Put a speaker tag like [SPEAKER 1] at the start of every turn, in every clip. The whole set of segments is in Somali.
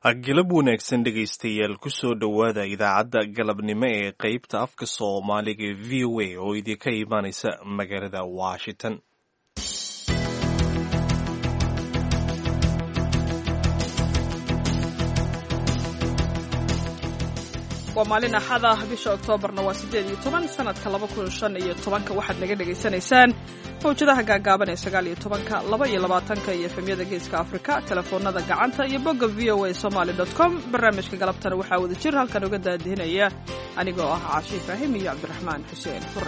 [SPEAKER 1] galab wanaagsan dhegaystayaal kusoo dhowaada idaacadda galabnimo ee qaybta afka soomaaliga v o a oo idinka imaanaysa magaalada washington.
[SPEAKER 2] waa maalin axada bisha oktoobarna waa 18 sanadka 2015 waxaad naga dhegaysanaysaan mawjadaha gaagaaban ee 19 22 iyo efemyada geeska afrika telefoonada gacanta iyo bogga voasomali.com. barnaamijka galabtana waxaa wada jir halkan uga daadihinaya anigoo ah caashi ibraahim iyo cabdiraxmaan xuseen fure.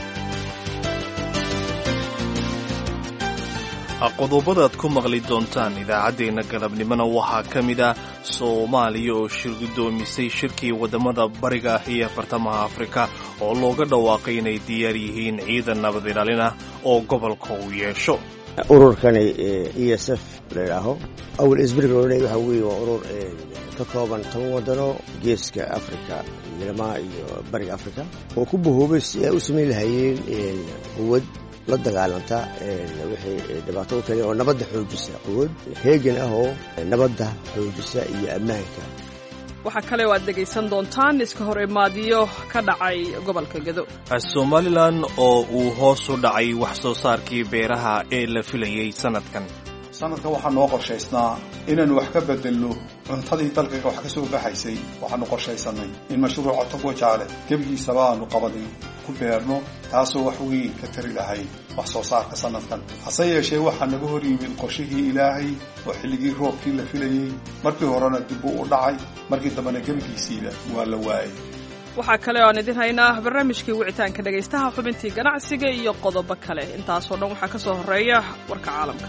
[SPEAKER 1] qodobadaad ku maqli doontaan idaacaddeenna galabnimona waxaa ka mid ah soomaaliya oo shir guddoomisay shirkii waddamada bariga iyo bartamaha afrika oo looga dhawaaqay inay diyaar yihiin ciidan nabad ilaalin ah oo gobolka uu yeesho.
[SPEAKER 3] ururkani ESF layidhaaho awal isbiriga odhanay waxa weeye waa urur ka kooban 10 wadano geeska afrika yilmaha iyo bariga afrika oo ku bahoobay si ay u samayn lahaayeen quwad la dagaalanta wixii dhibaato u keenay oo nabadda xoojisa quwad heegan ah oo nabadda xoojisa iyo ammaanka.
[SPEAKER 2] waxaa kale oo aad dhegaysan doontaan iska hor imaadiyo ka dhacay gobolka Gedo.
[SPEAKER 1] Somaliland oo uu hoos u dhacay wax soo saarkii beeraha ee la filayay sanadkan
[SPEAKER 4] waxaa noo qorshaysnaa inaanu wax ka bedelno cuntadii dalka wax ka soo baxaysay. waxaanu qorshaysanay in mashruuca Togwa Jaale gebigiisaba aanu qabanin ku beerno taasoo wax weyn ka tari lahayd wax soo saarka sanadkan. hase yeeshee waxaa naga hor yimid qorshihii Ilaahay oo xilligii roobkii la filayay markii horena dib u dhacay markii dambena gebigiisiiba waa la waayay.
[SPEAKER 2] waxaa kale oo aan idin haynaa barnaamijkii wicitaanka dhagaystaha xubintii ganacsiga iyo qodobo kale. intaasoo dhan waxaa ka soo horeeya warka caalamka.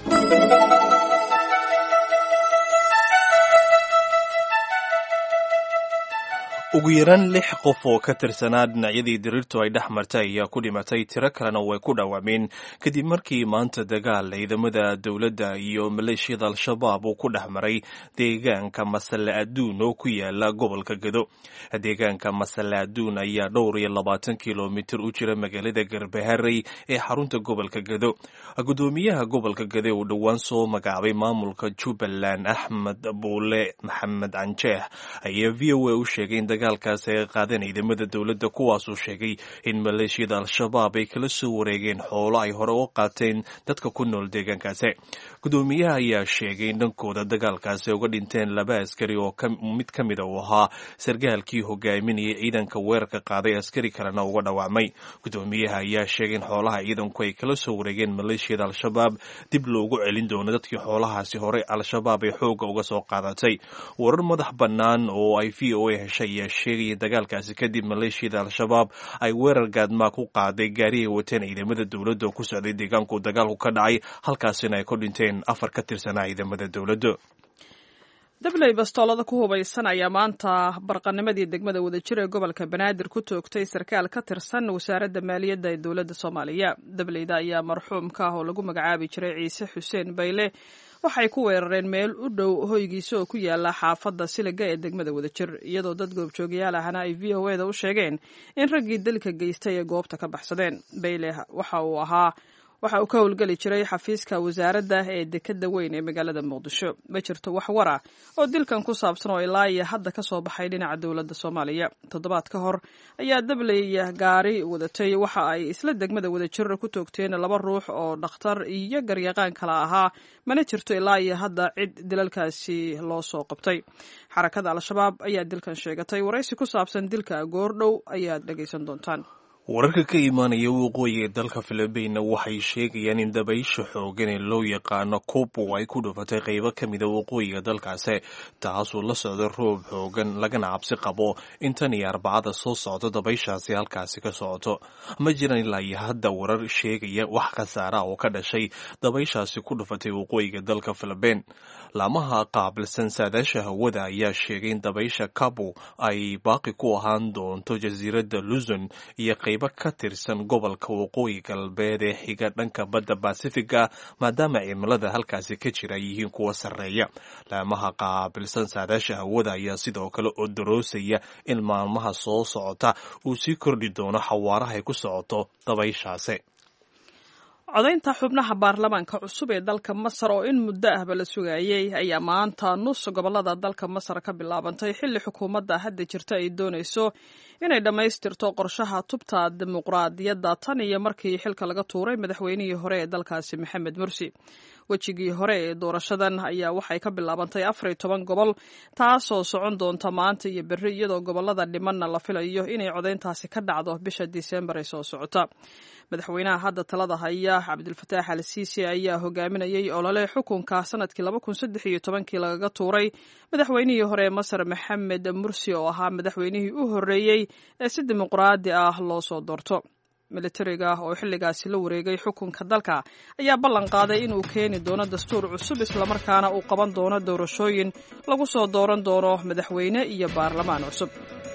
[SPEAKER 1] ugu yaraan 6 qof oo ka tirsanaa dhinacyadii diriirtu ay dhex martay ayaa ku dhimatay, tiro kalena way ku dhaawacmeen kadib markii maanta dagaal ciidamada dowladda iyo maleeshiyada al-shabaab uu ku dhex maray deegaanka Masale Aduun oo ku yaala gobolka Gedo. deegaanka Masale Aduun ayaa dhowr iyo 20 kilomitir u jira magaalada Garbaharey ee xarunta gobolka Gedo. gudoomiyaha gobolka Gedo uu dhowaan soo magacaabay maamulka Jubbaland Axmed Buule Maxamed Anjeex ayaa VOA u sheegay dagaalkaas ay qaadeen ciidamada dowladda, kuwaasuu sheegay in maleeshiyada al-shabaab ay kala soo wareegeen xoolo ay hore u qaateen dadka ku nool deegaankaasi. gudoomiyaha ayaa sheegay in dhankooda dagaalkaasi uga dhinteen 2 askari oo mid ka mid uu ahaa sargaalkii hogaaminayay ciidanka weerarka qaaday, askari kalena uga dhaawacmay. gudoomiyaha ayaa sheegay in xoolaha ciidanku ay kala soo wareegeen maleeshiyada al-shabaab dib loogu celin doono dadkii xoolahaasi hore al-shabaab ay xooga uga soo qaadatay. warar madax bannaan oo ay VOA heshay ayaa sheegaya dagaalkaasi kadib maleeshiyada al-shabaab ay weerar gaadmaa ku qaaday gaari ay wateen ciidamada dowladda oo ku socday deegaanku dagaalku ka dhacay, halkaasina ay ku dhinteen 4 ka tirsanaa ciidamada dowladda.
[SPEAKER 2] dabley bastoolada ku hubaysan ayaa maanta barqanimadii degmada wadajir ee gobolka Banaadir ku toogtay sarkaal ka tirsan wasaaradda maaliyadda ee dowladda Soomaaliya. dableyda ayaa marxuumka ah oo lagu magacaabi jiray Ciise Xuseen Bayle waxay ku weerareen meel u dhow hoygiisa oo ku yaala xaafadda Siliga ee degmada Wadajir, iyadoo dad goobjoogayaal ahna ay VOA-da u sheegeen in raggii dalka geystay ee goobta ka baxsadeen. Bayle waxa uu ka howlgeli jiray xafiiska wasaaradda ee dekedda weyn ee magaalada Muqdisho. ma jirto wax war ah oo dilkan ku saabsan oo ilaa iyo hadda ka soo baxay dhinaca dowladda Soomaaliya. toddobaad ka hor ayaa dabley gaari wadatay waxa ay isla degmada Wadajir ku toogteen 2 ruux oo dhakhtar iyo garyaqaan kala ahaa, mana jirto ilaa iyo hadda cid dilalkaasi loo soo qabtay. xarakada al-shabaab ayaa dilkan sheegatay. waraysi ku saabsan dilka goordhow ayaad dhagaysan doontaan.
[SPEAKER 1] wararka ka imaanaya waqooyiga dalka Filibiina waxay sheegayaan in dabaysha xoogan ee loo yaqaano Kopu ay ku dhufatay qaybo ka mid ah waqooyiga dalkaasi, taasoo la socda roob xoogan lagana cabsi qabo in tan iyo Arbacada soo socdo dabayshaasi halkaasi ka socoto. ma jiraan ilaa iyo hadda warar sheegaya wax khasaara oo ka dhashay dabayshaasi ku dhufatay waqooyiga dalka Filibiin. laamaha qaabilsan saadaasha hawada ayaa sheegay in dabaysha Kopu ay baaqi ku ahaan doonto jasiiradda Luzon iyo qaybo ka tirsan gobolka waqooyi galbeed ee xiga dhanka badda Pacifiga, maadaama cimilada halkaasi ka jira yihiin kuwa sarreeya. laamaha qaabilsan saadaasha hawada ayaa sidoo kale odoroosaya in maalmaha soo socota uu sii kordhi doono xawaaraha ay ku socoto dabayshaasi.
[SPEAKER 2] codaynta xubnaha baarlamaanka cusub ee dalka Masar oo in muddo ahba la sugayay ayaa maanta nus gobolada dalka Masar ka bilaabantay xilli xukuumadda hadda jirta ay doonayso inay dhammaystirto qorshaha tubta dimuqraadiyadda tan iyo markii xilka laga tuuray madaxweynihii hore ee dalkaasi Maxamed Mursi. wejigii hore ee doorashadan ayaa waxay ka bilaabantay 14 gobol taasoo socon doonta maanta iyo berri iyadoo gobolada dhimanna la filayo inay codayntaasi ka dhacdo bisha Diseembar ee soo socota. madaxweynaha hadda talada haya Cabdilfataax al-Siisi ayaa hogaaminayay olole xukunka sanadkii 2013 lagaga tuuray madaxweynihii hore ee Masar Maxamed Mursi oo ahaa madaxweynihii u horeeyay ee si dimuqraadi ah loo soo doorto. militariga oo xilligaasi la wareegay xukunka dalka ayaa ballan qaaday inuu keeni doono dastuur cusub islamarkaana uu qaban doono doorashooyin lagu soo dooran doono madaxweyne iyo baarlamaan cusub.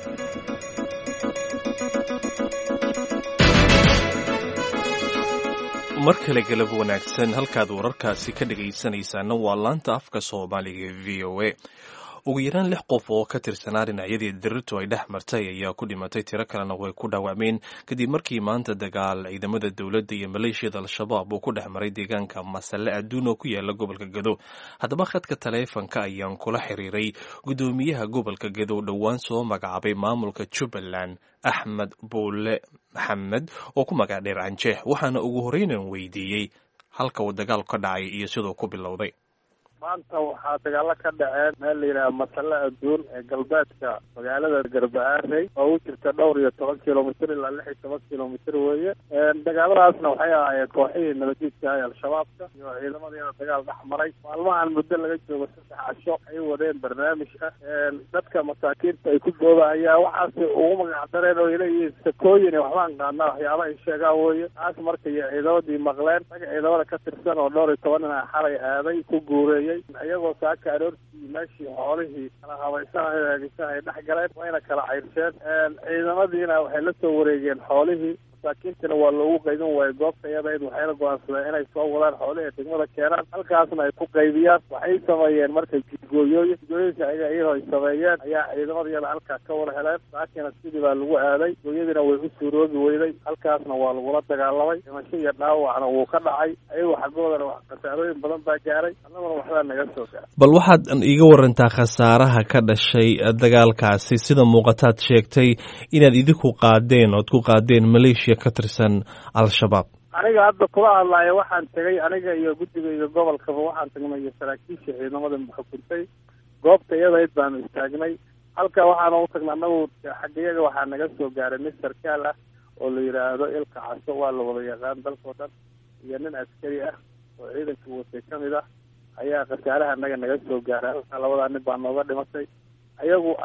[SPEAKER 1] mar kale galab wanaagsan halkaad wararkaasi ka dhagaysanaysaana waa laanta afka Soomaaliga VOA. ugu yaraan 6 qof oo ka tirsanaa dhinacyadii dirirtu ay dhex martay ayaa ku dhimatay tiro kalena way ku dhaawacmeen kadib markii maanta dagaal ciidamada dowladda iyo maleeshiyada al-shabaab uu ku dhex maray deegaanka Masale Aduun oo ku yaala gobolka Gadow. haddaba khadka taleefanka ayaan kula xiriiray gudoomiyaha gobolka Gadow dhowaan soo magacaabay maamulka Jubbaland Axmed Buule Maxamed oo ku magac dheer Anjeex, waxaana ugu horreyn weydiiyey halka uu dagaal ka dhacay iyo sidoo ku bilowday.
[SPEAKER 5] maanta waxaa dagaalo ka dhaceen meel la yidhaha Masale Aduun ee galbeedka magaalada Garbaharey oo u jirta dhowr iyo 10 kilomitir ilaa 16 kilomitir weeye. dagaaladaasna waxay ahaayeen kooxihii nabadiidka ah al-shabaabka iyo ciidamada dagaal dhex maray. maalmahan muddo laga joogo 3 casho ay wadeen barnaamij ah dadka masaakiinta ay ku goobayaan waxaas ugu magac dareen oo ilaahay sakooyin waxbaan qaadnaa waxyaabo ay sheegaan weeye. taas markay ciidamadii maqleen ciidamada ka tirsan oo dhowr iyo 10 xalay aaday ku guureeyay ayagoo saaka aroortii meeshii xoolihii kala habaysanaysa ay dhex galeen wayna kala cayrseen. ciidamadiina waxay la soo wareegeen xoolihii, masaakiintana waa loogu qaybin waayay goobta iyadayd waxayna go'aansadeen inay soo wadaan xoolihii ay degmada keenaan halkaasna ay ku qaybiyaan. waxay sameeyeen markay jidgooyooyinka iyagoo ay sameeyeen ayaa ciidamada iyada halkaa ka wada heleen. saakina sidii baa lagu aaday, gooyadiina way u suuroobi weyday, halkaasna waa lagula dagaalamay. dhimasho iyo dhaawacna wuu ka dhacay, ayagoo xaggoodana wax khasaarooyin badan baa gaaray, annaguna waxbaa naga soo gaaray.
[SPEAKER 1] bal waxaad iiga warantaa khasaaraha ka dhashay dagaalkaasi. sida muuqataad sheegtay inaad idinku qaadeen ood ku qaadeen maleeshiya ka tirsan al-shabaab.
[SPEAKER 5] aniga hadda kula hadlaayo waxaan tegay aniga iyo guddigayga gobolkaba waxaan tagnay iyo saraakiisha ciidamada xukuntay goobta iyadayd baanu istaagnay. halka waxaana u tagnay annagu xaggayaga waxaa naga soo gaaray nin sarkaal ah oo la yidhaahdo Ilka Caso, waa la wada yaqaan dalkoo dhan, iyo nin askari ah oo ciidanka watay ka mid ah ayaa khasaaraha naga soo gaaray. halkaa labadaa nin baa nooga dhimatay. anigu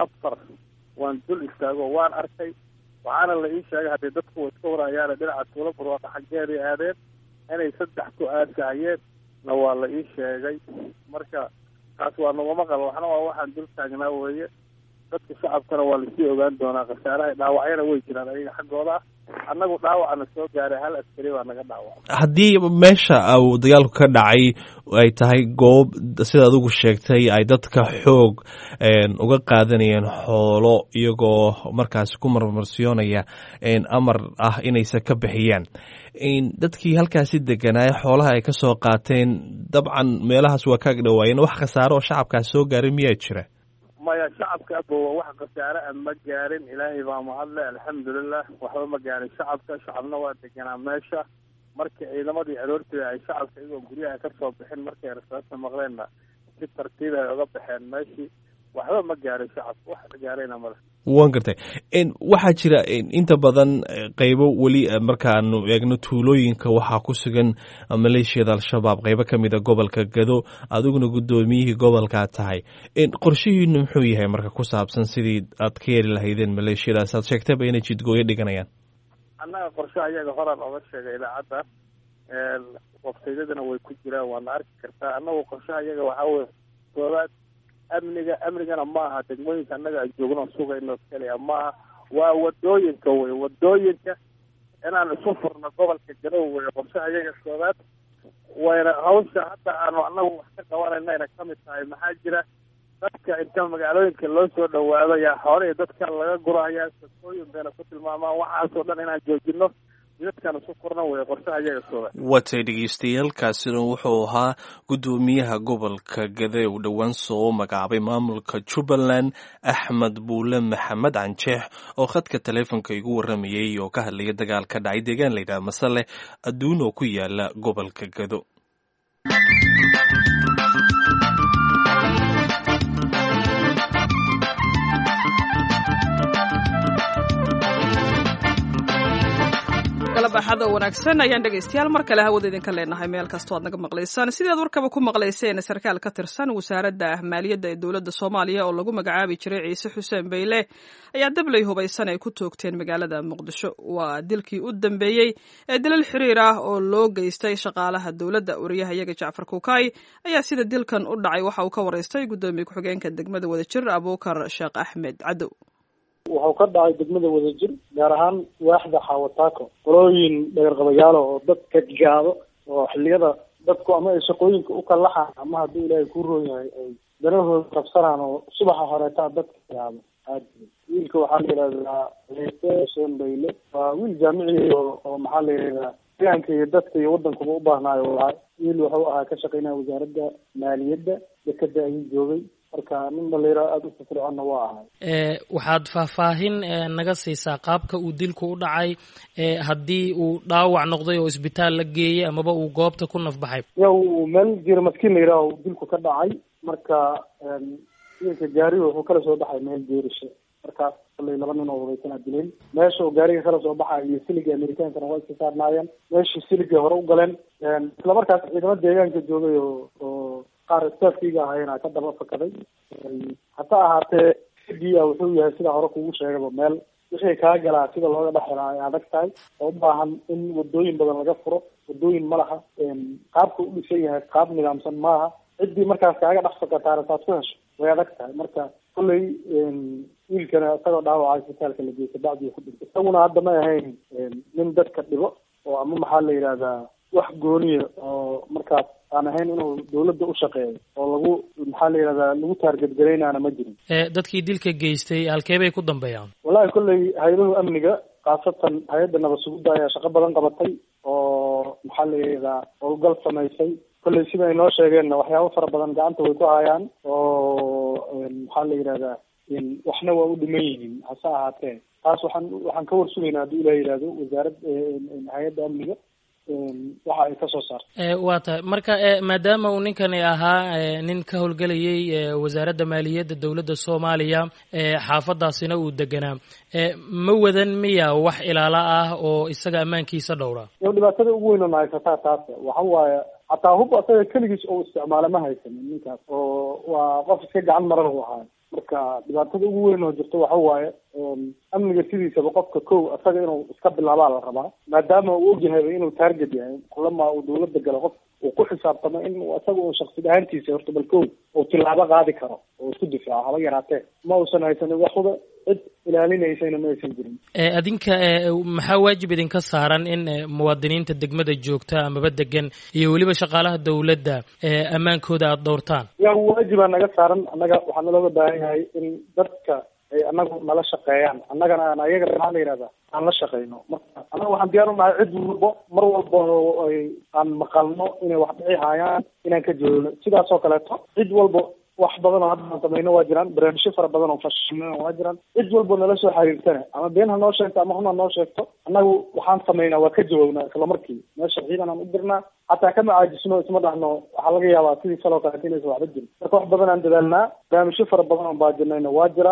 [SPEAKER 5] 4 waan dul istaago waan arkay, waxaana la ii sheegay haddii dadku way iska warayaan dhinaca tuulo barwaaqo xaggeedii aadeen inay 3 ku aasahayeen na waa la ii sheegay. marka taas waa naguma qabo, waxna waa waxaan dul taagnaa weeye. dadka shacabkana waa lasii ogaan doonaa khasaaraha. dhaawacyana way jiraan ayaga xaggooda ah. annagu dhaawacna soo gaaray 1 askari baa naga dhaawacay.
[SPEAKER 1] haddii meesha uu dagaalku ka dhacay ay tahay goob sida adigu sheegtay ay dadka xoog uga qaadanayeen xoolo iyagoo markaas ku marmarsiyoonaya amar ah inaysan ka bixiyaan, dadkii halkaasi deganaaye xoolaha ay ka soo qaateen dabcan meelahaas waa kaag dhawaayeen. wax khasaaro oo shacabkaas soo gaaray miyaa jira?
[SPEAKER 5] maya, shacabka wax khasaare ah ma gaarin, ilaahay baa mahadle, alxamdulilah. waxba ma gaarin shacabna waa deganaa meesha. markii ciidamadii aroortii ay shacabka iyagoo guryaha ka soo bixin markay rasaasta maqleenna si tartiib ay uga baxeen meeshii. waxba ma gaarin shacabka, wax gaarayna male.
[SPEAKER 1] waan gartay. waxaa jira inta badan qaybo weli markaanu eegno tuulooyinka waxaa ku sugan maleeshiyada al-shabaab qaybo ka mid a gobolka Gadow, adiguna gudoomiyihii gobolkaa tahay. qorshihiinu muxuu yahay marka ku saabsan sidii aad ka yeeli lahaydeen maleeshiyadaas? aad sheegtayba inay jidgooyo dhiganayaan.
[SPEAKER 5] annaga qorshaha iyaga horaan oga sheegay idaacadda, websaydyadana way ku jiraan, waana arki kartaa. annagu qorshaha iyaga waxaa weye koowaad amnigana maaha degmooyinka annaga aan joogno sugayno keliya maaha, waa wadooyinka wey. wadooyinka inaan isu furno gobolka Gadow wey qorshaha iyaga koowaad. wayna hawsha hadda aanu annagu wax ka qabanayna ka mid tahay. maxaa jira dadka inta magaalooyinka loo soo dhawaado yaa xoolihii dadka laga guraya, sakooyin bayna ku tilmaamaan. waxaasoo dhan inaan joojino jidadkan isku furna way qorshaha iyaga sooda.
[SPEAKER 1] watay dhegeystayaal kaasina wuxuu ahaa gudoomiyaha gobolka Gade uu dhowaan soo magacaabay maamulka Jubbaland Axmed Buule Maxamed Canjeex oo khadka taleefanka igu waramayay oo ka hadlaya dagaal ka dhacay deegaan la yiraahdo Masale adduun oo ku yaala gobolka Gado.
[SPEAKER 2] baxada wanaagsan ayaan dhageystayaal mar kale hawada idinka leenahay meel kastoo aad naga maqlaysaan sidaad warkaba ku maqlayseen sarkaal ka tirsan wasaaradda maaliyadda ee dowladda Soomaaliya oo lagu magacaabi jiray Ciise Xuseen Beyle ayaa dablay hubaysan ay ku toogteen magaalada Muqdisho waa dilkii u dambeeyay ee dilal xiriir ah oo loo geystay shaqaalaha dowladda wariyahayaga Jacfar Kuukay ayaa sida dilkan u dhacay waxa uu ka wareystay gudoomiye ku-xigeenka degmada Wadajir Abuukar Sheekh Axmed Cadow.
[SPEAKER 6] wuxuu ka dhacay degmada Wadajir gaar ahaan waaxda Xawataako qolooyin dheerqabayaal oo dadka gaado oo xilliyada dadku ama ay shaqooyinka u kala laxaan ama haddii Ilaahay ku roon yahay ay danahooda qabsanaan oo subaxa horeeta dadka gaado wiilka waxaa la yidhahdaa Ciise Xuseen Beyle waa wiil jaamici oo maxaa la yidhahdaa deegaanka iyo dadka iyo waddankuba u baahnaayo wallahi wiil wuxuu ahaa ka shaqaynaya wasaaradda maaliyadda dekada ayuu joogay marka nin dhalinyaro aad u firfircoonna waa ahay.
[SPEAKER 7] waxaad faahfaahin naga siisaa qaabka uu dilku u dhacay haddii uu dhaawac noqday oo isbitaal la geeyey amaba uu goobta ku nafbaxay.
[SPEAKER 6] uu meel jira maskiin la yidhaaho dilku ka dhacay marka wiilka gaariga wuxuu kala soo baxay meel jeerisho markaas kolay 2 nin oo hubaysanaa dileen meesha uu gaariga kala soo baxay iyo siliga Amerikaankana waa iska saarnaayeen meeshii siliga hore u galeen isla markaas ciidamada deegaanka joogay oo qaar staafkiga ahaayeen ka daba fakaday hataa ahaatee sidii wuxuu yahay sida hore kugu sheegay meel wixii kaa galaa sida looga dhaxlaa ay adag tahay oo u baahan in wadooyin badan laga furo wadooyin malaha qaabka u dhisan yahay qaab nidaamsan maaha ciddii markaas kaaga dhex fakataana saad ku hesho way adag tahay marka kolley wiilkana isagoo dhaawacay isbitaalka la geeyay bacdii ku dhintay isaguna hadda ma ahayn nin dadka dhibo oo ama maxaa la yidhahdaa wax gooniya oo markaas aan ahayn inuu dawladda u shaqeeyo oo lagu maxaa la yidhahdaa lagu taargetgaraynaana ma jirin.
[SPEAKER 7] dadkii dilka geystay halkee bay ku dambeeyaan?
[SPEAKER 6] wallahi kolley hay-adahu amniga khaasatan hay-adda nabad sugidda ayaa shaqo badan qabatay oo maxaa la yidhahdaa howlgal samaysay kolley sida ay noo sheegeenna waxyaabo fara badan gacanta way ku hayaan oo maxaa la yidhahdaa waxna waa u dhiman yihiin hase ahaatee taas waxaan ka warsugaynaa haddii ilaa yidhahdo wasaaradda hay-adda amniga waxa ay ka soo saartay.
[SPEAKER 7] waa tahay marka maadaama uu ninkani ahaa nin ka howlgelayay wasaaradda maaliyadda dowladda Soomaaliya xaafadaasina uu deganaa ma wadan miya wax ilaala ah oo isaga ammaankiisa dhowra?
[SPEAKER 6] dhibaatada ugu weyn oo haysataa taas waxa waaye hataa hub asaga keligiis oo isticmaala ma haysanin ninkaas oo waa qof iska gacan maran u ahaa marka dhibaatada ugu weyn oo jirto waxa waaye amniga sidiisaba qofka kow asaga inuu iska bilaabaa la rabaa maadaama uu ogyahay inuu target yahay kulama uu dawladda galo qof uu ku xisaabtamo in asaga uu shakhsi ahaantiisa horta bal kow uu tilaabo qaadi karo oo isku difaaco haba yaraatee ma uusan haysanin waxba cid ilaalinaysayna ma aysan jirin.
[SPEAKER 7] adinka maxaa waajib idinka saaran in muwaadiniinta degmada joogta amaba degan iyo weliba shaqaalaha dawladda ammaankooda aada dhowrtaan?
[SPEAKER 6] waajibaa naga saaran annaga waxaa nalooga baahan yahay in dadka ay anagu nala shaqeeyaan annagana aan ayaga maxaa la yidhahdaa aan la shaqeyno marka annaga waxaan diyaar u nahay cid walbo mar walba oo aan maqalno inay wax dhici hayaan inaan ka joogno sidaas oo kaleeto cid walba wax badan oo hadda samayno waa jiraan barnaamijyo fara badan oo fashilmeen waa jiraan cid walba nala soo xiriirtana ama been ha noo sheegto ama xun ha noo sheegto annagu waxaan samaynaa waa ka jawaagnaa isla markii meesha ciidan aan u dirnaa hataa kama caajisno isma dhahno waxaa laga yaabaa sidii saloo kaleeto inaysan waxba jirin marka wax badan aan dadaalnaa barnaamijyo fara badan oo baajinayna waa jira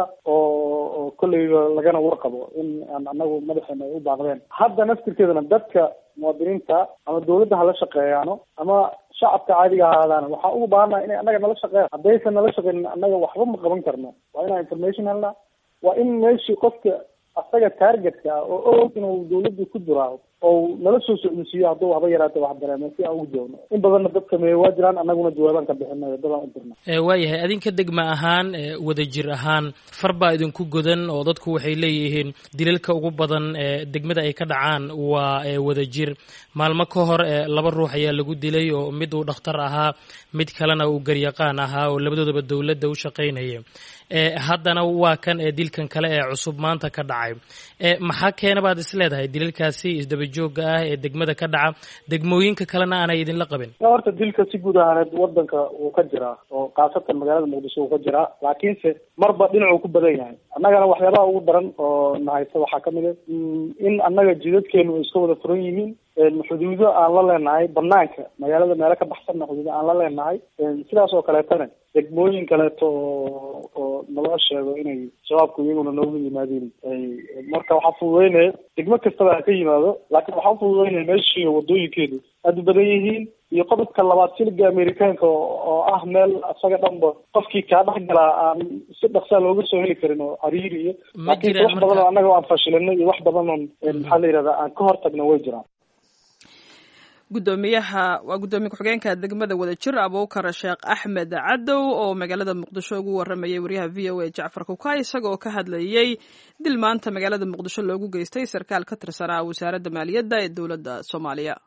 [SPEAKER 6] oo kolleyba lagana warqabo in aan annagu madaxeena ay u baaqdeen hadda naftirkeedana dadka muwaadiniinta ama dawladda hala shaqeeyaano ama shacabka caadiga ahaadaana waxaa ugu baahannaha inay annaga nala shaqeeyaan haddaysan nala shaqeynin annaga waxba ma qaban karno waa inaan information helnaa waa in meeshii qofka asaga targetka ah oo og inuu dawladda ku duraaho oo nala soo socodsiiyo hadduu haba yaraatee wax dareemo si aan ugu joogno in badanna dad sameeye waa jiraan annaguna jawaabaan ka bixinay dadaan u dirna.
[SPEAKER 7] waayahay adinka degma ahaan wadajir ahaan far baa idinku godan oo dadku waxay leeyihiin dilalka ugu badan degmada ay ka dhacaan waa wadajir maalmo ka hor 2 ruux ayaa lagu dilay oo mid uu dhakhtar ahaa mid kalena uu garyaqaan ahaa oo labadoodaba dawladda u shaqaynaya haddana waa kan dilkan kale ee cusub maanta ka dhacay maxaa keena baad is leedahay dilalkaasi isdaba joogga ah ee degmada ka dhaca degmooyinka kalena aanay idinla qabin?
[SPEAKER 6] horta dilka si guud ahaaneed wadanka wuu ka jiraa oo khaasatan magaalada muqdisho wuu ka jiraa, laakiinse marba dhinacuu ku badan yahay. annagana waxyaabaha ugu daran oo nahaysta waxaa kamid a in annaga jidadkeenu ay iska wada furan yihiin, xuduudo aan la leenahay banaanka magaalada meelo ka baxsanna xuduudo aan la leenahay, sidaas oo kaleetana degmooyin kaleeto oo naloo sheego inay shabaabku iyaguna nooga yimaadeen. marka waxaa fududeynaya degmo kastaba ha ka yimaado, laakiin waxaa ufududeynaya meeshii wadooyinkeedu aada u badan yihiin. iyo qodobka labaad siliga amerikaanka oo ah meel isaga dhanba qofkii kaa dhex galaa aan si dhaqsaa looga soo heli karin oo cariiri iyo laakiin wax badan oo annaga aan fashilinay iyo wax badan oo maxaa la yidhahdaa aan ka hortagna way jiraan.
[SPEAKER 2] gudoomiye ku-xigeenka degmada Wadajir Abuukar Sheekh Axmed Cadow oo magaalada Muqdisho ugu waramayay wariyaha VOA Jacfar Kukay isagoo ka hadlayay dil maanta magaalada Muqdisho loogu geystay sarkaal ka tirsanaa wasaaradda maaliyadda ee dowladda Soomaaliya.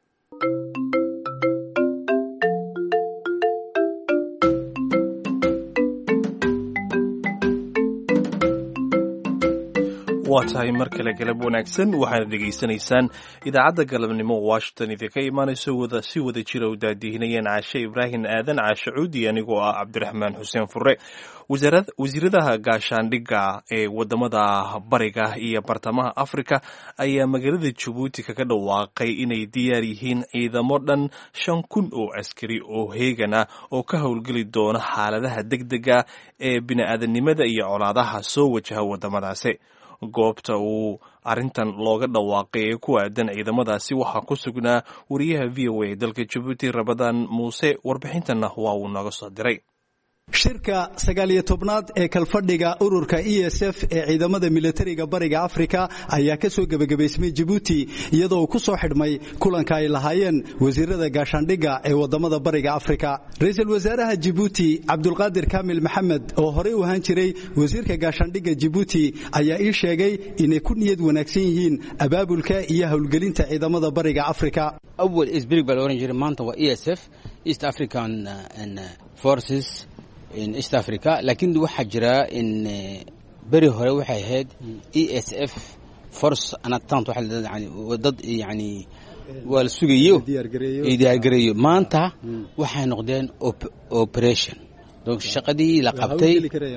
[SPEAKER 1] waa tahay mar kale galab wanaagsan, waxaana dhegaysanaysaan idaacadda galabnimo Washington idinka imaanayso si wada jira u daadihinayeen Caashe Ibraahim Aadan, Caashe Cuudi, anigoo ah Cabdiraxmaan Xuseen Fure. wasiiradaha gaashaandhigga ee wadamada bariga iyo bartamaha Afrika ayaa magaalada Jabuuti kaga dhawaaqay inay diyaar yihiin ciidamo dhan 5,000 oo askari oo heegan ah oo ka howlgeli doona xaaladaha degdega ee bini'aadanimada iyo colaadaha soo wajaha wadamadaasi. goobta uu arrintan looga dhawaaqay ee ku aadan ciidamadaasi waxaa ku sugnaa wariyaha VOA dalka Jabuuti Rabadaan Muuse. warbixintanna waa uu nooga soo diray.
[SPEAKER 8] shirka 19aad ee kalfadhiga ururka ESF ee ciidamada militariga bariga Afrika ayaa ka soo gabagabaysmay Djibouti iyadoo ku soo xidhmay kulanka ay lahaayeen wasiirada gaashaandhigga ee wadamada bariga Afrika. Ra'iisul Wasaaraha Djibouti Abdulqaadir Kaamil Maxamed oo horey u ahaan jiray wasiirka gaashaandhigga Djibouti ayaa ii sheegay inay ku niyad wanaagsan yihiin abaabulka iyo howlgelinta ciidamada bariga Afrika.
[SPEAKER 9] awal isbirig baa oran jiray maanta waa ESF East African Forces in East Africa, laakiin waxa jira in bari hore waxay ahayd ESF Force Anatant dad yani wal sugayo diyaar gareeyo maanta waxay noqdeen operation. donc shaqadii la qabtay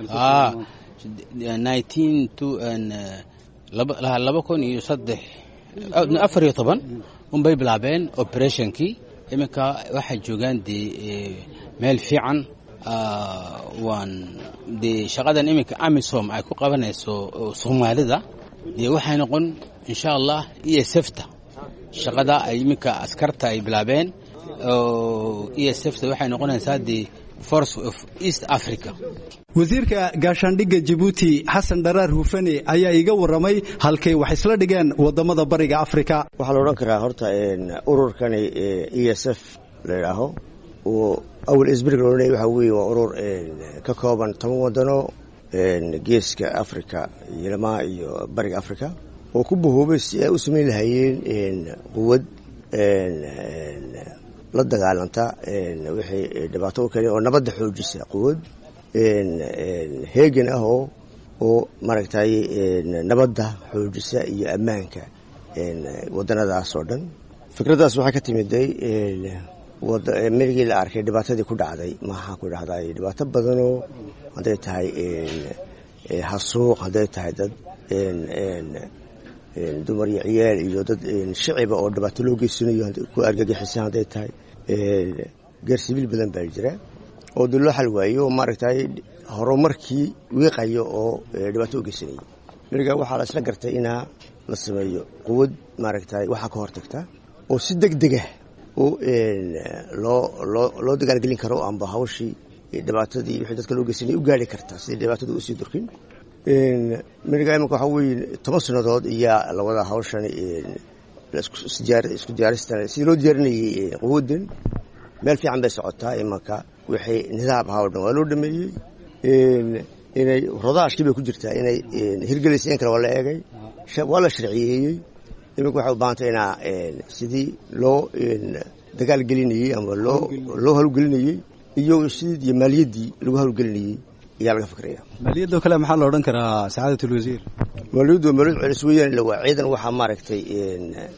[SPEAKER 9] 19 to 2014 bay bilaabeen operationkii. iminka waxay joogaan meel fiican. waan de shaqadan iminka AMISOM ay ku qabanayso Soomaalida waxay noqon insha Allah ESF-ta shaqada ay iminka askarta ay bilaabeen. ESF-ta waxay noqonaysaa Force of East Africa.
[SPEAKER 8] wasiirka gaashaandhigga Djibouti Xasan Dharaar Hufane ayaa iga waramay halkay wax isla dhigeen wadamada bariga Afrika.
[SPEAKER 3] waxaa la oran karaa horta ururkani ESF leeyahay oo awal isbirig looleeyahay waxa weeye waa urur ka kooban 10 wadano geeska Afrika iyo bariga Afrika oo ku bahoobay si ay u sameyn lahaayeen quwad la dagaalanta wixii dhibaato u keenay oo nabadda xoojisa quwad heegan ah oo maaragtay nabadda xoojisa iyo ammaanka wadanadaas oo dhan. fikradaas waxay ka timiday markii la arkay dhibaatadii ku dhacday maxaa ku dhacday dhibaato badan oo haday tahay hasuuq, haday tahay dad dumar iyo ciyaal iyo dad shacib oo dhibaato loo geysanayo ku argagaxisan, haday tahay garsibil badan baa jira oo dul xal waayo maaragtay horumarkii wiiqayo oo dhibaato u geysanay. marka waxaa la isla gartay in la sameeyo quwad maaragtay waxa ka hortagta oo si degdeg ah oo loo dagaalgelin karo amba hawshii dhibaatadii wixii dadka loo geysanay u gaari karta si dhibaatadu u sii durkin. marka imanka waxa weeye 10 sanadood iyo la wada hawshan isku diyaaristan si loo diyaarinayay quwadan meel fiican bay socotaa. imanka wixii nidaam ahaa oo dhan waa loo dhameeyey. inay rodaashkii bay ku jirtaa inay hirgeliseen kale waa la eegay, waa la sharciyeeyey. imanka waxay u baahantay inaa sidii loo dagaal gelinayay ama loo hawlgelinayay iyo sidii maaliyaddii lagu hawlgelinayay ayaa laga fikraya.
[SPEAKER 8] maaliyadda kale maxaa la odhan karaa sacaadatul wasiir?
[SPEAKER 3] maaliyaddu maaliyad celis weeyaan la waa ciidan waxaa maaragtay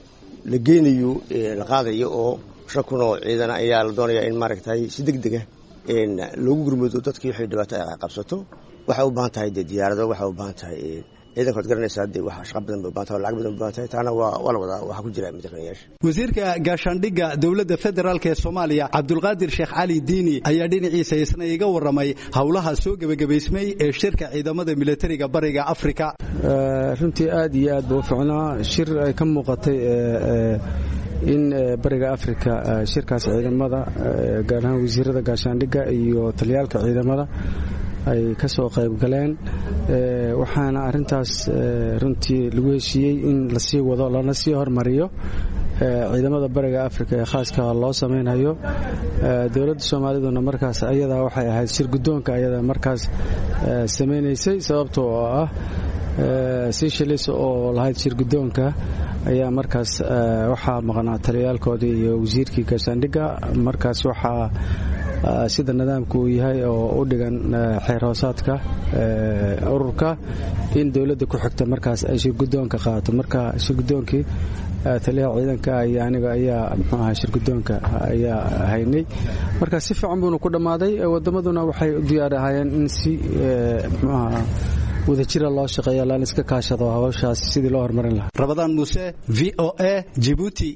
[SPEAKER 3] la geynayo la qaadayo oo 5 kun oo ciidan ayaa la doonayaa in maaragtay si degdeg ah loogu gurmado dadkii waxay dhibaato ay qabsato waxa u baahan tahay diyaarado waxa u baahan tahay ciidanka garanaysa waxa shaqo badan u baahan tahay lacag badan u baahan tahay taana waa la wadaa waxa ku jira madaxweynayaasha
[SPEAKER 8] wasiirka gaashaandhigga dawladda federaalka ee Soomaaliya Cabdulqaadir Sheekh Cali Diini ayaa dhinaciisa isna iga waramay hawlaha soo gabagabaysmay ee shirka ciidamada militariga bariga Afrika
[SPEAKER 10] runtii aad iyo aad buu ficnaa shir ay ka muuqatay in bariga Afrika shirkaas ciidamada gaar ahaan wasiirada gaashaandhigga iyo taliyaalka ciidamada ay ka soo qayb galeen waxaana arintaas runtii lagu heshiiyey in la sii wado lana sii hormariyo ciidamada bariga Afrika ee khaaska loo sameeyo dawladda Soomaaliyeedna markaas ayada waxay ahayd shir gudoonka ayada markaas sameeysay sababtoo ah Seychelles oo lahayd shir gudoonka ayaa markaas waxa maqnaa taliyaalkoodii iyo wasiirkii gaashaandhigga markaas waxa sida nidaamku uu yahay oo u dhigan xeer hoosaadka ururka in dawladda ku xigta markaas ay shir gudoonka qaato marka shir gudoonkii taliyaha ciidanka ayaa muxuu ahaa shir gudoonka ayaa haynay marka si fiican buu ku dhamaaday wadamaduna waxay u diyaar ahaayeen in si muxuu ahaa wadajira loo shaqeeyo la iska kaashado hawshaas sidii loo hormarin lahaa
[SPEAKER 8] Rabadaan Muuse VOA Djibouti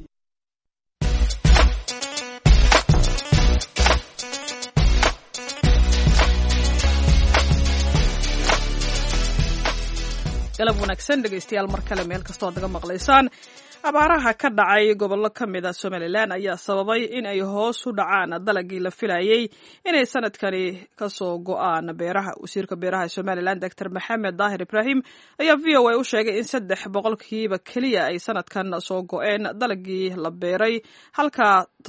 [SPEAKER 2] galab wanaagsan dhegaystayaal mar kale meel kastoo aad naga maqlaysaan abaaraha ka dhacay gobollo ka mid ah Somaliland ayaa sababay in ay hoos u dhacaan dalagii la filayay inay sanadkani ka soo go'aan beeraha wasiirka beeraha Somaliland Dr. Maxamed Daahir Ibrahim ayaa VOA u sheegay in 3% kaliya ay sanadkan soo go'een dalagii la beeray halka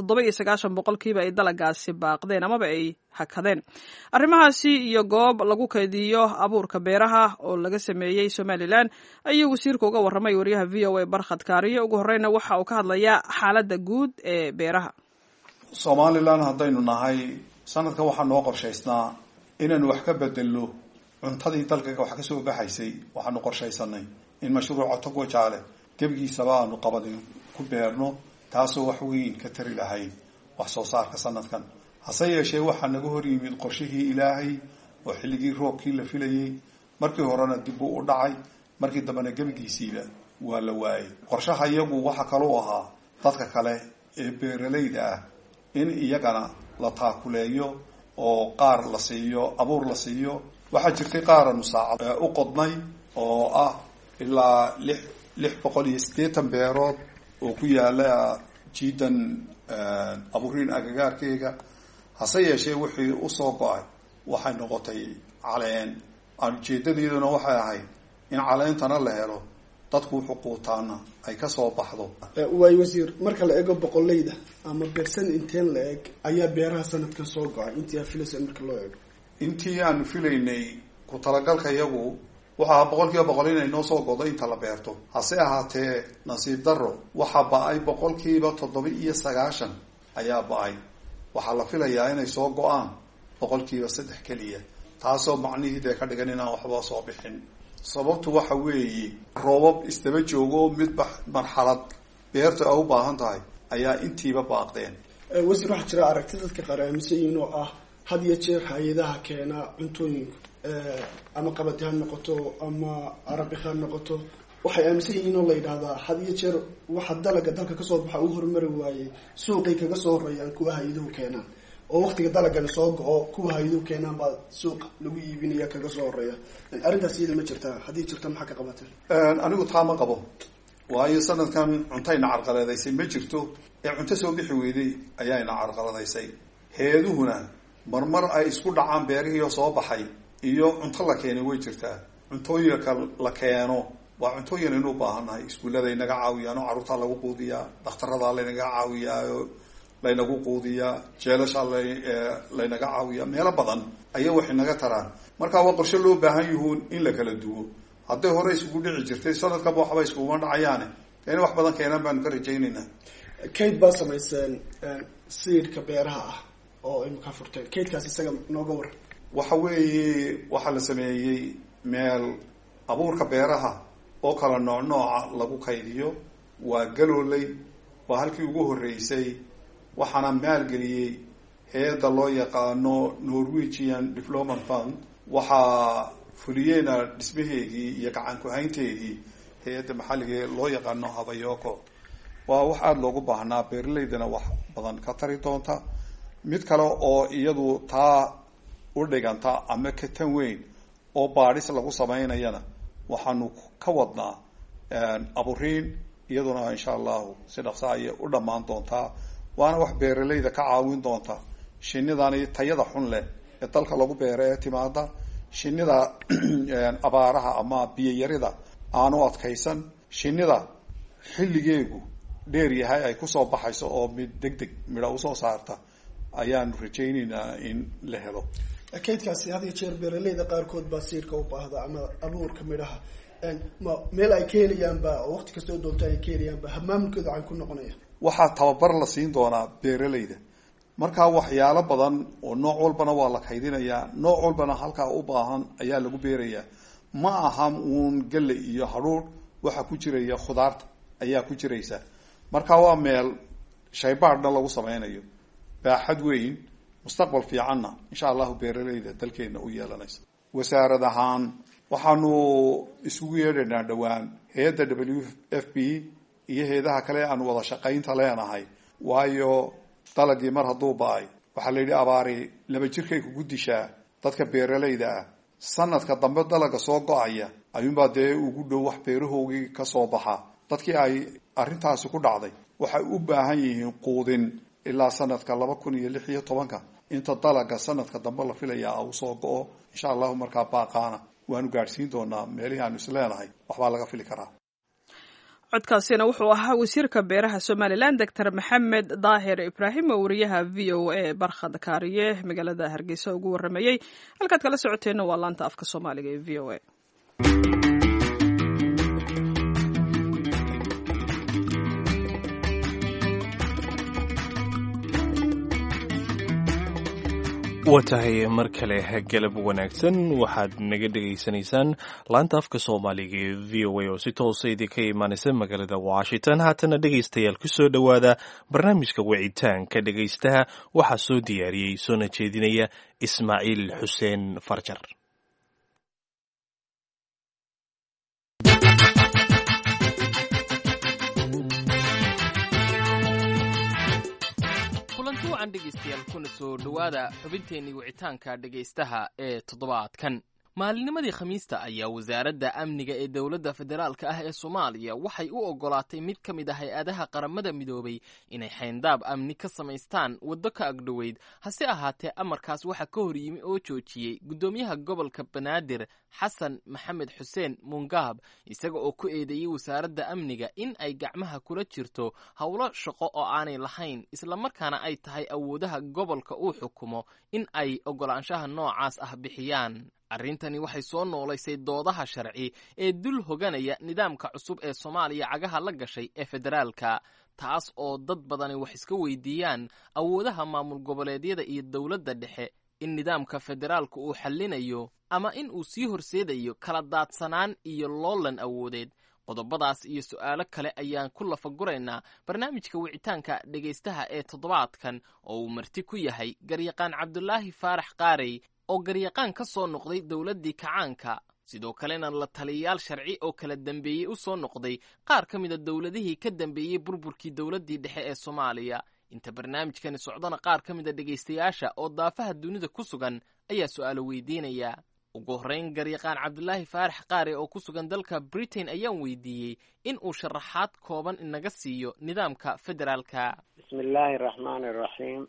[SPEAKER 2] 97% ay dalagaasi baaqdeen amaba ay hakadeen arrimahaasi iyo goob lagu kaydiyo abuurka beeraha oo laga sameeyay Somaliland ayuu wasiirku uga waramay wariyaha VOA Barkhad Kaariye ugu horeyna waxa uu ka hadlayaa xaaladda guud ee beeraha
[SPEAKER 4] Somaliland haddaynu nahay sanadka waxa noo qorshaysnaa inaan wax ka bedelo cuntadii dalka wax ka soo baxaysay waxaanu qorshaysanay in mashruuca Togwa Jaale gebgiisaba aanu qabadin ku beerno taasoo wax weyn ka tari lahayd wax soo saarka sanadkan hase yeeshee waxaa naga hor yimid qorshihii Ilaahay oo xilligii roobkii la filayay markii horena dib u dhacay markii dambena gebgiisiiba waa la waayay qorshaha iyagu waxa kale oo ahaa dadka kale ee beeralayda ah in iyagana la taakuleeyo oo qaar la siiyo abuur la siiyo waxa jirtay qaaranu saacad u qodnay oo ah ilaa 680 beerood oo ku yaala jiidan abuurin agagaarkeega hase yeeshee wixii u soo go'ay waxay noqotay caleen aan jeedadeeduna waxay ahayd in caleentana la helo dadku xuquuqtaana ay ka soo baxdo
[SPEAKER 11] way wasiir marka la eego boqolleyda ama beersan inteen la eeg ayaa beeraha sanadkan soo go'ay intii aan filaysay marka loo eego
[SPEAKER 4] intii aan filaynay ku talagalka iyagu waxa 100% inay noo soo go'do inta la beerto hase ahaatee nasiib darro waxa ba'ay 97% ayaa ba'ay waxaa la filayaa inay soo go'aan 3% kaliya taasoo macnaheedu ka dhigan inaan waxba soo bixin sababtu waxa weeye roobab istaba joogo mid marxalad beerta ay u baahan tahay ayaa intiiba baaqdeen
[SPEAKER 11] wasiir waxa jira aragti dadka qaramsiin oo ah had iyo jeer hay'adaha keena cuntooyinka ama qabati ha noqoto ama arabi ha noqoto waxay aaminsan yihiin oo la yiraahdaa had iyo jeer waxa dalaga dalka ka soo baxa uu horumar waayay suuqay kaga soo horeeyaan kuwa hay'aduhu keenaan oo waqtiga dalaga la soo go'o kuwa hay'aduhu keenaan baa suuq lagu iibinaya kaga soo horeeya arintaas iyada ma jirtaa hadii jirto maxaa ka qabatay
[SPEAKER 4] anigu taama qabo waayo sanadkan cuntayna carqaladeysay ma jirto ee cunto soo bixi weeday ayaana carqaladeysay heeduhuna marmar ay isku dhacaan beerihii soo baxay iyo cunto la keenay way jirtaa cuntooyinka la keeno waa cuntooyin inuu baahanahay iskuulada inaga caawiyaan oo caruurta lagu quudiyaa dhakhtarada inaga caawiyaayo laynagu quudiyaa jeelasha laynaga caawiyaa meelo badan ayaa wax inaga taraan marka waa qorshe loo baahan yahay in la kala duwo hadday hore isugu dhici jirtay sanadkaba waxba iskuma dhacayaane in wax badan keenan baan ka rajaynaynaa
[SPEAKER 11] kayd baa samayseen seedka beeraha ah oo imka furteen kaydkaas isaga nooga waran
[SPEAKER 4] waxa weeye waxa la sameeyay meel abuurka beeraha oo kala nooca lagu kaydiyo waa galoolay waa halkii ugu horreysay waxaana maalgeliyey hay-adda loo yaqaano Norwegian Development Fund. waxaa fuliyeyna dhismaheedii iyo gacan ku-haynteedii hay-adda maxalliga loo yaqaano Habayoko. waa wax aada loogu baahnaa, beeraleydana wax badan ka tari doonta. mid kale oo iyadu taa u dhiganta ama ka tan weyn oo baadhis lagu samaynayana waxaanu ka wadnaa aburiin, iyaduna insha allahu si dhaqsa ayay u dhammaan doontaa. waana wax beeraleyda ka caawin doonta. shinidani tayada xun leh ee dalka lagu beero ee timaada, shinida abaaraha ama biyo-yarida aanu adkaysan, shinida xilligeegu dheer yahay ay kusoo baxayso oo mid deg deg midho usoo saarta, ayaanu rajaynaynaa in la helo.
[SPEAKER 11] kaydkaasi had iyo jeer beeraleyda qaarkood baa siirka u baahda ama abuurka midhaha, meel ay ka helayaanba oo waqti kastoo doonta ay ka helayaanba maamulkooda waxay ku noqonayaan.
[SPEAKER 4] waxaa tababar la siin doonaa beeraleyda. markaa waxyaalo badan oo nooc walbana waa la kaydinayaa, nooc walbana halkaa u baahan ayaa lagu beerayaa. ma aha uun galley iyo hadhuudh, waxaa ku jiraya khudaarta ayaa ku jiraysa. marka waa meel shaybaadhna lagu sameynayo, baaxad weyn, mustaqbal fiicanna insha allahu beeraleyda dalkeena u yeelanaysa. wasaarad ahaan waxaanu isugu yeedhaynaa dhowaan hay-adda WFP iyo hay-adaha kale aanu wada shaqaynta leenahay. waayo dalagii mar hadduu ba-ay, waxaa la yidhi abaari laba jirkay kugu dishaa. dadka beeraleyda ah sanadka dambe dalaga soo go-aya ayuunbaa dee ugu dhow wax beerahoogii kasoo baxa. dadkii ay arrintaasi ku dhacday waxay u baahan yihiin quudin ilaa sanadka 2016 inta dalaga sanadka dambe la filayaa uu soo go-o. insha allahu markaa baaqaana waanu gaadhsiin doonaa meelihii aanu isleenahay waxbaa laga fili karaa.
[SPEAKER 2] codkaasina wuxuu ahaa wasiirka beeraha Somaliland Dr. Maxamed Daahir Ibraahim oo wariyaha VOA Barkhad Kaariye magaalada Hargeysa ugu waramayay. halkaad kala socoteena waa laanta afka Soomaaliga ee VOA.
[SPEAKER 1] watahay mar kale galab wanaagsan. waxaad naga dhegaysanaysaan laanta afka Soomaaliga ee VOA oo si toos ah idinka imaanaysa magaalada Washington. haatana dhegaystayaal ku soo dhawaada barnaamijka wicitaanka dhegaystaha. waxaa soo diyaariyey soona jeedinaya Ismaaciil Xuseen Farjar.
[SPEAKER 12] dhegeystayaal kuna soo dhawaada xubinteenii wicitaanka dhegaystaha ee toddobaadkan. maalinimadii khamiista ayaa wasaaradda amniga ee dowladda federaalka ah ee Soomaaliya waxay u ogolaatay mid ka mid ah hay-adaha qaramada midoobay inay xayndaab amni ka samaystaan waddo ka agdhoweyd. hase ahaatee amarkaas waxaa ka hor yimi oo joojiyey guddoomiyaha gobolka Banaadir Xasan Maxamed Xuseen Mungaab, isaga oo ku eedeeyey wasaaradda amniga in ay gacmaha kula jirto howlo shaqo oo aanay lahayn, isla markaana ay tahay awoodaha gobolka uu xukumo in ay ogolaanshaha noocaas ah bixiyaan. arrintani waxay soo noolaysay doodaha sharci ee dul hoganaya nidaamka cusub ee Soomaaliya cagaha la gashay ee federaalka, taas oo dad badani wax iska weydiiyaan awoodaha maamul goboleedyada iyo dowladda dhexe in nidaamka federaalka uu xallinayo ama in uu sii horseedayo kala daadsanaan iyo loolan awoodeed. qodobadaas iyo su'aalo kale ayaan ku lafaguraynaa barnaamijka wicitaanka dhegaystaha ee toddobaadkan oo uu marti ku yahay garyaqaan Cabdulaahi Faarax Qaarey oo garyaqaan ka soo noqday dowladdii kacaanka, sidoo kalena la taliyayaal sharci oo kala dambeeyey u soo noqday qaar ka mida dowladihii ka dambeeyey burburkii dowladdii dhexe ee Soomaaliya. inta barnaamijkani socdana qaar ka mida dhegaystayaasha oo daafaha dunida ku sugan ayaa su'aalo weydiinaya. ugu horreyn garyaqaan Cabdulaahi Faarax Qaarey oo ku sugan dalka Britain ayaan weydiiyey in uu sharaxaad kooban inaga siiyo nidaamka federaalka.
[SPEAKER 13] bismillaahi raxmaani raxiim.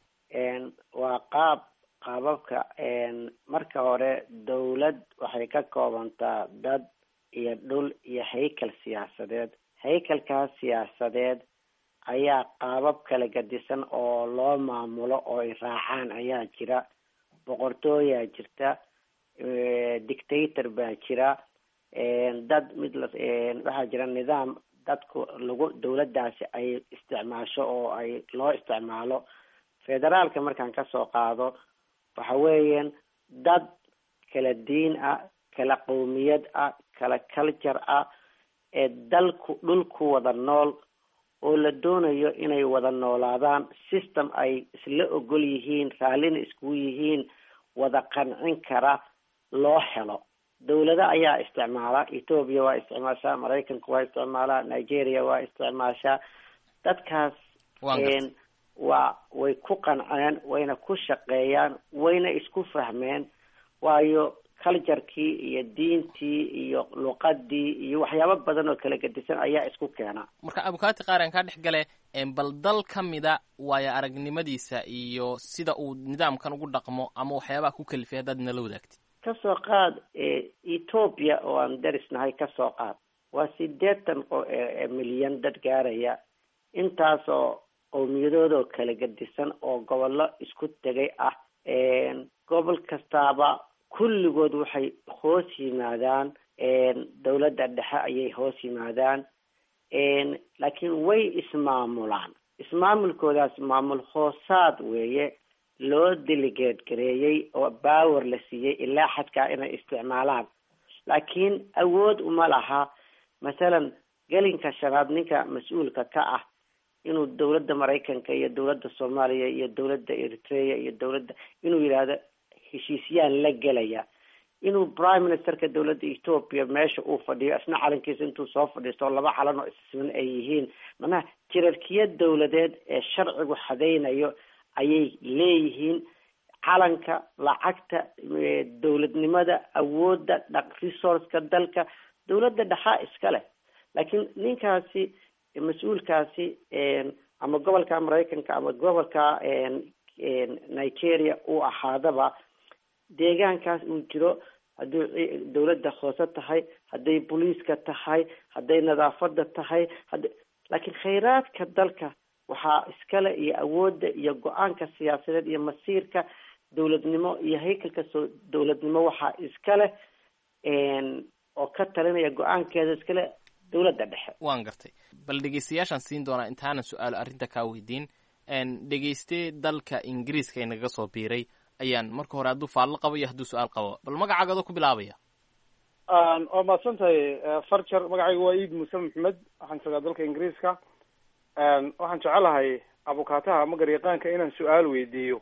[SPEAKER 13] waa qaababka marka hore dowlad waxay ka koobantaa dad iyo dhul iyo haykal siyaasadeed. haykalkaas siyaasadeed ayaa qaabab kala gadisan oo loo maamulo oo ay raacaan ayaa jira. boqortooyaa jirta, dictator baa jira, dad waxaa jira nidaam dadku dowladdaasi ay isticmaasho oo ay loo isticmaalo. federaalka markaan kasoo qaado waxa weeyaan dad kala diin ah, kala qowmiyad ah, kala culture ah ee dhulku wada nool oo la doonayo inay wada noolaadaan, system ay isla ogol yihiin, raallina iskugu yihiin, wada qancin kara loo helo. dawlada ayaa isticmaala, Ethiopia waa isticmaashaa, Maraykanku waa isticmaalaa, Nigeria waa isticmaashaa. dadkaas way ku qanceen, wayna ku shaqeeyaan, wayna isku fahmeen, waayo culture-kii iyo diintii iyo luqadii iyo waxyaabo badan oo kala gedisan ayaa isku keena.
[SPEAKER 12] marka abukaati qaar aan ka dhex gale bal dal kamida waayo aragnimadiisa iyo sida uu nidaamkan ugu dhaqmo ama waxyaabaha ku kalifay haddaad nala wadaagtid.
[SPEAKER 13] kasoo qaad Ethiopia oo aan darisnahay, kasoo qaad waa 80 milyan dad gaaraya, intaasoo qowmiyadooda kala gedisan oo gobollo isku tegay ah. gobol kastaaba kulligood waxay hoos yimaadaan dawladda dhexe ayay hoos yimaadaan, laakiin way ismaamulaan. ismaamulkoodaas maamul hoosaad weeye, loo delegate gareeyey oo power la siiyey ilaa xadkaa inay isticmaalaan, laakiin awood uma laha. masalan gelinka shanaad ninka mas-uulka ka ah inuu dawladda Maraykanka iyo dawladda Soomaaliya iyo dawladda Eritrea iyo dawladda inuu yiraahdo heshiisyaan la gelaya, inuu prime ministerka dawladda Ethiopia meesha uu fadhiyo asna calankiisa intuu soo fadhiisto 2 calan oo isman ay yihiin, macnaha jirarkiyad dawladeed ee sharcigu xadeynayo ayay leeyihiin. calanka, lacagta, dawladnimada, awoodda, resource-ka dalka dawladda dhexe iska leh. laakiin ninkaasi mas-uulkaasi ama gobolka Maraykanka ama gobolka Nigeria uu ahaadaba, deegaankaas uu jiro, haddii dawladda hoose tahay, hadday booliiska tahay, hadday nadaafada tahay, laakiin khayraadka dalka waxaa iskale iyo awoodda iyo go-aanka siyaasadeed iyo masiirka dawladnimo iyo haykalka dawladnimo waxaa iskale oo ka talinaya go-aankeeda iskale dawladda dhexe.
[SPEAKER 12] waan gartay. bal dhegeystayaashaan siin doonaa intaanan su-aalo arrinta kaa weydiin. dhegeyste dalka Ingiriiska inaga soo biiray ayaan marka hore hadduu faallo qabo iyo hadduu su-aal qabo, bal magacaaga ku bilaabaya.
[SPEAKER 6] oo maadsantahay farjar. magacaygu waa Iid Muuse Maxamed, waxaan joogaa dalka Ingiriiska. waxaan jecelahay abukaataha ama garyaqaanka inaan su-aal weydiiyo.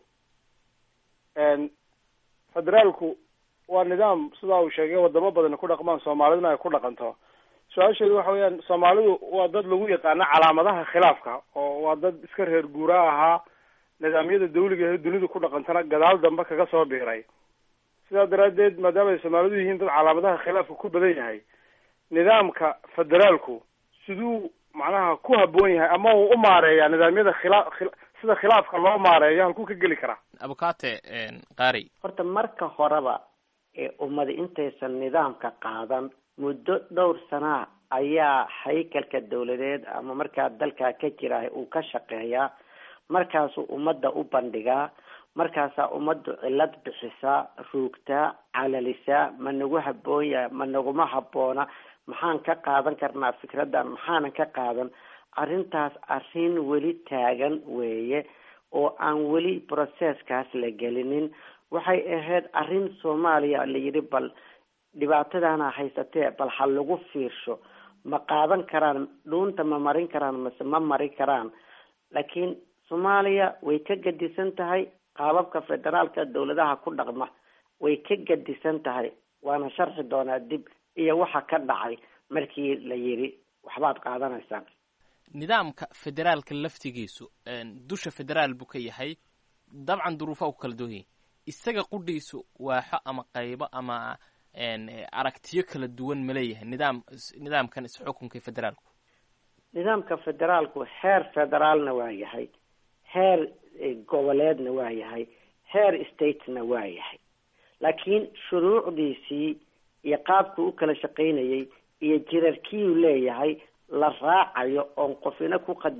[SPEAKER 6] federaalku waa nidaam sidaa uu sheegay wadamo badan ku dhaqmaan, Soomaaliduna ay ku dhaqanto. su-aasheedu waxa weeyaan, Soomaalidu waa dad lagu yaqaano calaamadaha khilaafka, oo waa dad iska reer guura ahaa, nidaamyada dawliga ee dunidu ku dhaqantana gadaal dambe kaga soo biiray. sidaa daraaddeed maadaama ay Soomaalidu yihiin dad calaamadaha khilaafka ku badan yahay, nidaamka federaalku siduu macnaha ku habboon yahay ama uu u maareeyaa nidaamyada sida khilaafka loo maareeyo, halkuu ka geli karaa?
[SPEAKER 12] abukaate qaari.
[SPEAKER 13] horta marka horeba ummada intaysan nidaamka qaadan, muddo dhowr sana ayaa haykalka dawladeed ama markaa dalka ka jira uu ka shaqeeyaa, markaasuu ummadda u bandhigaa, markaasaa ummaddu cilad bixisaa, ruugtaa, calalisaa, ma nagu habboon yahay, ma naguma habboona, maxaan ka qaadan karnaa fikraddan, maxaanan ka qaadan. arrintaas arrin weli taagan weeye oo aan weli processkaas la gelinin. waxay ahayd arrin Soomaaliya la yidhi bal dhibaatadaana haysatee bal ha lagu fiirsho, ma qaadan karaan, dhuunta ma marin karaan mase ma mari karaan. laakiin Soomaaliya way ka gadisan tahay qaababka federaalka dawladaha ku dhaqma, way ka gadisan tahay. waana sharxi doonaa dib iyo waxa ka dhacay markii la yidhi waxbaad qaadanaysaan.
[SPEAKER 12] nidaamka federaalka laftigiisu dusha federaal buu ka yahay, dabcan duruufaha ku kala duwan yihiin. isaga qudhiisu waaxo ama qaybo ama aragtiyo kala duwan ma leeyahay nidaamkan isxukunka federaalku?
[SPEAKER 13] nidaamka federaalku heer federaalna waa yahay, heer goboleedna waa yahay, heer statena waa yahay. laakiin shuruucdiisii iyo qaabku u kala shaqaynayay iyo jirarkiyuu leeyahay la raacayo oon qofina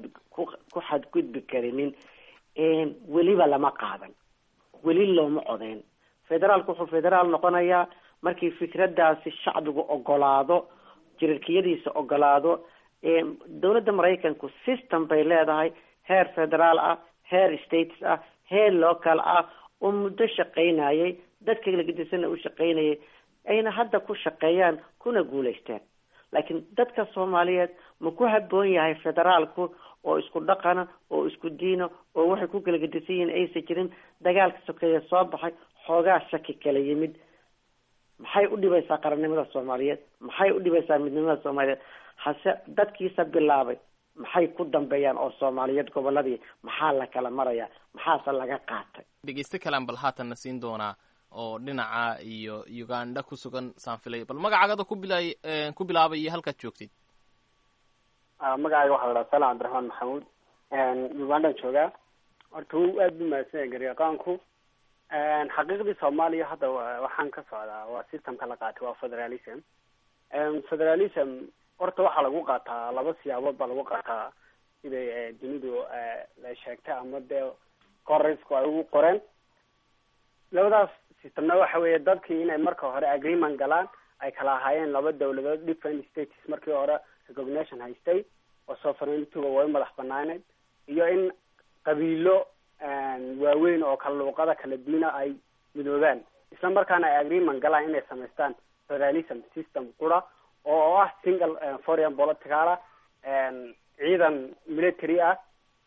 [SPEAKER 13] ku xadgudbi karinin. weliba lama qaadan, weli looma codeyn. federaalku wuxuu federaal noqonayaa markii fikraddaasi shacbigu ogolaado, jirarkiyadiisa ogolaado. dawladda Maraykanku system bay leedahay, heer federaal ah, heer states ah, heer local ah, oo muddo shaqaynayay, dadka la gedisanna u shaqaynayay, ayna hadda ku shaqeeyaan kuna guulaysteen. laakiin dadka soomaaliyeed ma ku habboon yahay federaalku oo isku dhaqana oo isku diina oo waxay ku kala gedisan yihiin aysan jirin, dagaalka sokeeye soo baxay, xoogaa shaki kala yimid, maxay u dhibaysaa qarannimada soomaaliyeed, maxay u dhibaysaa midnimada soomaaliyeed? hase dadkiisa bilaabay maxay ku dambeeyaan oo soomaaliyeed goboladii maxaa la kala maraya, maxaase laga qaatay?
[SPEAKER 12] dhegeyste kalaan bal haatanna siin doonaa oo dhinaca iyo Uganda ku sugan saan filay, bal magacaaga ku bilaabay iyo halkaad joogtid.
[SPEAKER 14] magacayga waxaa la dhahaa Salaan Cabdiraxmaan Maxamuud, Uganda joogaa. horta wuu aad u mahadsan yahay garyaqaanku. xaqiiqdii Soomaaliya hadda waxaan ka socdaa waa systemka la qaatay waa federalism. federalism horta waxaa lagu qaataa laba siyaabood baa lagu qaataa siday dunidu la sheegtay ama dee koreysku ay ugu qoreen. labadaas systemna waxa weeye dadkii inay marka hore agreement galaan, ay kala ahaayeen laba dawladood different states markii hore recognition haystay oo sovereignty-ga way madax banaaneed, iyo in qabiilo waaweyn oo kala luuqada kala diina ay midoobaan, isla markaana ay agreement galaan inay samaystaan federalism system qura oo ah single foreign political ciidan military ah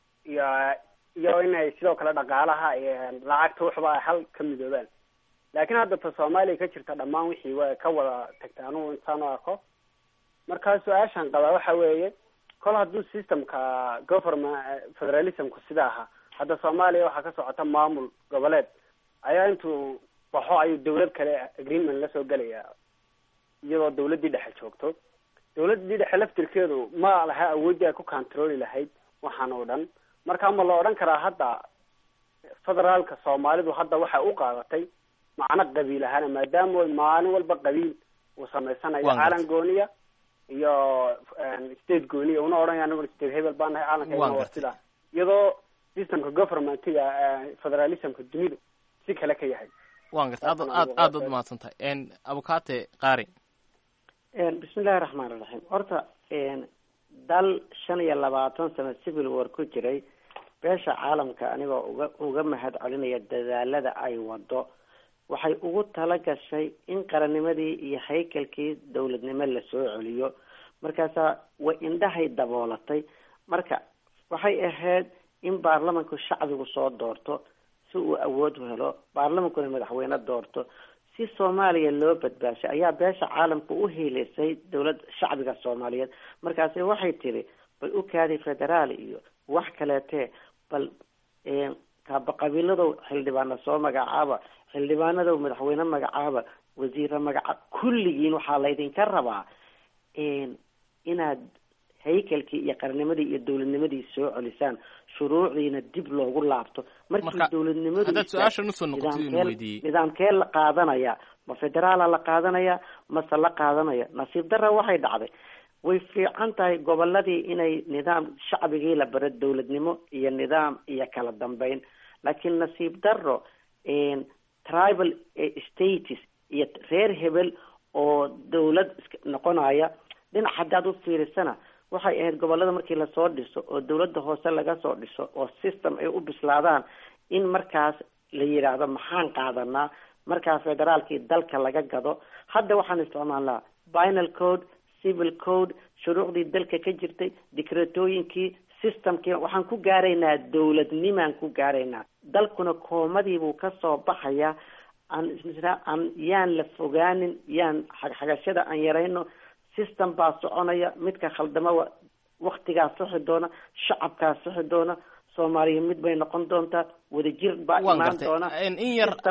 [SPEAKER 14] iyo inay sidoo kale dhaqaalaha lacagta waxba ay hal ka midoobaan. laakiin hadda ta Soomaaliya ka jirta dhammaan wixii way ka wada tagtay anigu intaan arko. markaa su-aashan qaba waxa weeye kol hadduu systemka government federalismku sida ahaa, hadda Soomaaliya waxaa ka socota maamul goboleed ayaa intuu baxo ayuu dawlad kale agreement la soo gelaya iyadoo dawladdii dhexe joogto. dawladdii dhexe laftirkeedu ma laha awoodii ay ku controli lahayd waxaan oo dhan. marka ma la odhan karaa hadda federaalka Soomaalidu hadda waxay u qaadatay macna qabiil ahaan, maadaama maalin walba qabiil uu samaysanayo caalan gooniya iyo state gooniya, una odhan anagu state hebel baan nahay caalanka waa sida, iyadoo systemka governmentiga federalismka dunidu si kale ka yahay.
[SPEAKER 12] waan gartay aad mahadsan tahay. Abukaate Qaari.
[SPEAKER 13] bismillahi raxmaani raxiim. horta dal 25 sano civil war ku jiray, beesha caalamka anigoo uga mahad celinaya dadaalada ay wado, waxay ugu tala gashay in qarannimadii iyo haykalkii dawladnimo la soo celiyo. markaasa way indhahay daboolatay. marka waxay ahayd in baarlamanku shacbigu soo doorto si uu awood u helo, baarlamankuna madaxweyne doorto, si Soomaaliya loo badbaashay ayaa beesha caalamku u heelaysay dawlad shacbiga Soomaaliyeed. markaasi waxay tiri bal u kaadi federaal iyo wax kaleete, bal qabiiladu xildhibaano soo magacaaba, xildhibaanadu madaxweyne magacaaba, wasiiro magacaaba, kulligiin waxaa laydinka rabaa inaad haykalkii iyo qarnimadii iyo dawladnimadii soo celisaan, shuruucdiina dib loogu laabto. markii dawladnimadu nidaamkee la qaadanaya, ma federaala la qaadanaya mase la qaadanaya? nasiib darra waxay dhacday, way fiican tahay goboladii inay nidaam shacbigii la baro dawladnimo iyo nidaam iyo kala dambeyn, laakiin nasiib darro tribal states iyo reer hebel oo dawlad noqonaya. dhinac haddaad u fiirisana waxay ahayd gobolada markii lasoo dhiso oo dawladda hoose laga soo dhiso oo system ay u bislaadaan, in markaas la yidhaahdo maxaan qaadanaa, markaas federaalkii dalka laga gado. hadda waxaan isticmaalnaa penal code, civil code, shuruucdii dalka ka jirtay, dikreetooyinkii, systemkii. waxaan ku gaaraynaa dawladnimaan ku gaaraynaa. dalkuna koomadii buu ka soo baxaya. aan yaan la fogaanin, yaan xagxagashada aan yarayno. system baa soconaya, midka khaldama waktigaa sixi doona, shacabkaa sixi doona, Soomaaliya mid bay noqon doontaa, wadajir baa imaan doona.
[SPEAKER 12] in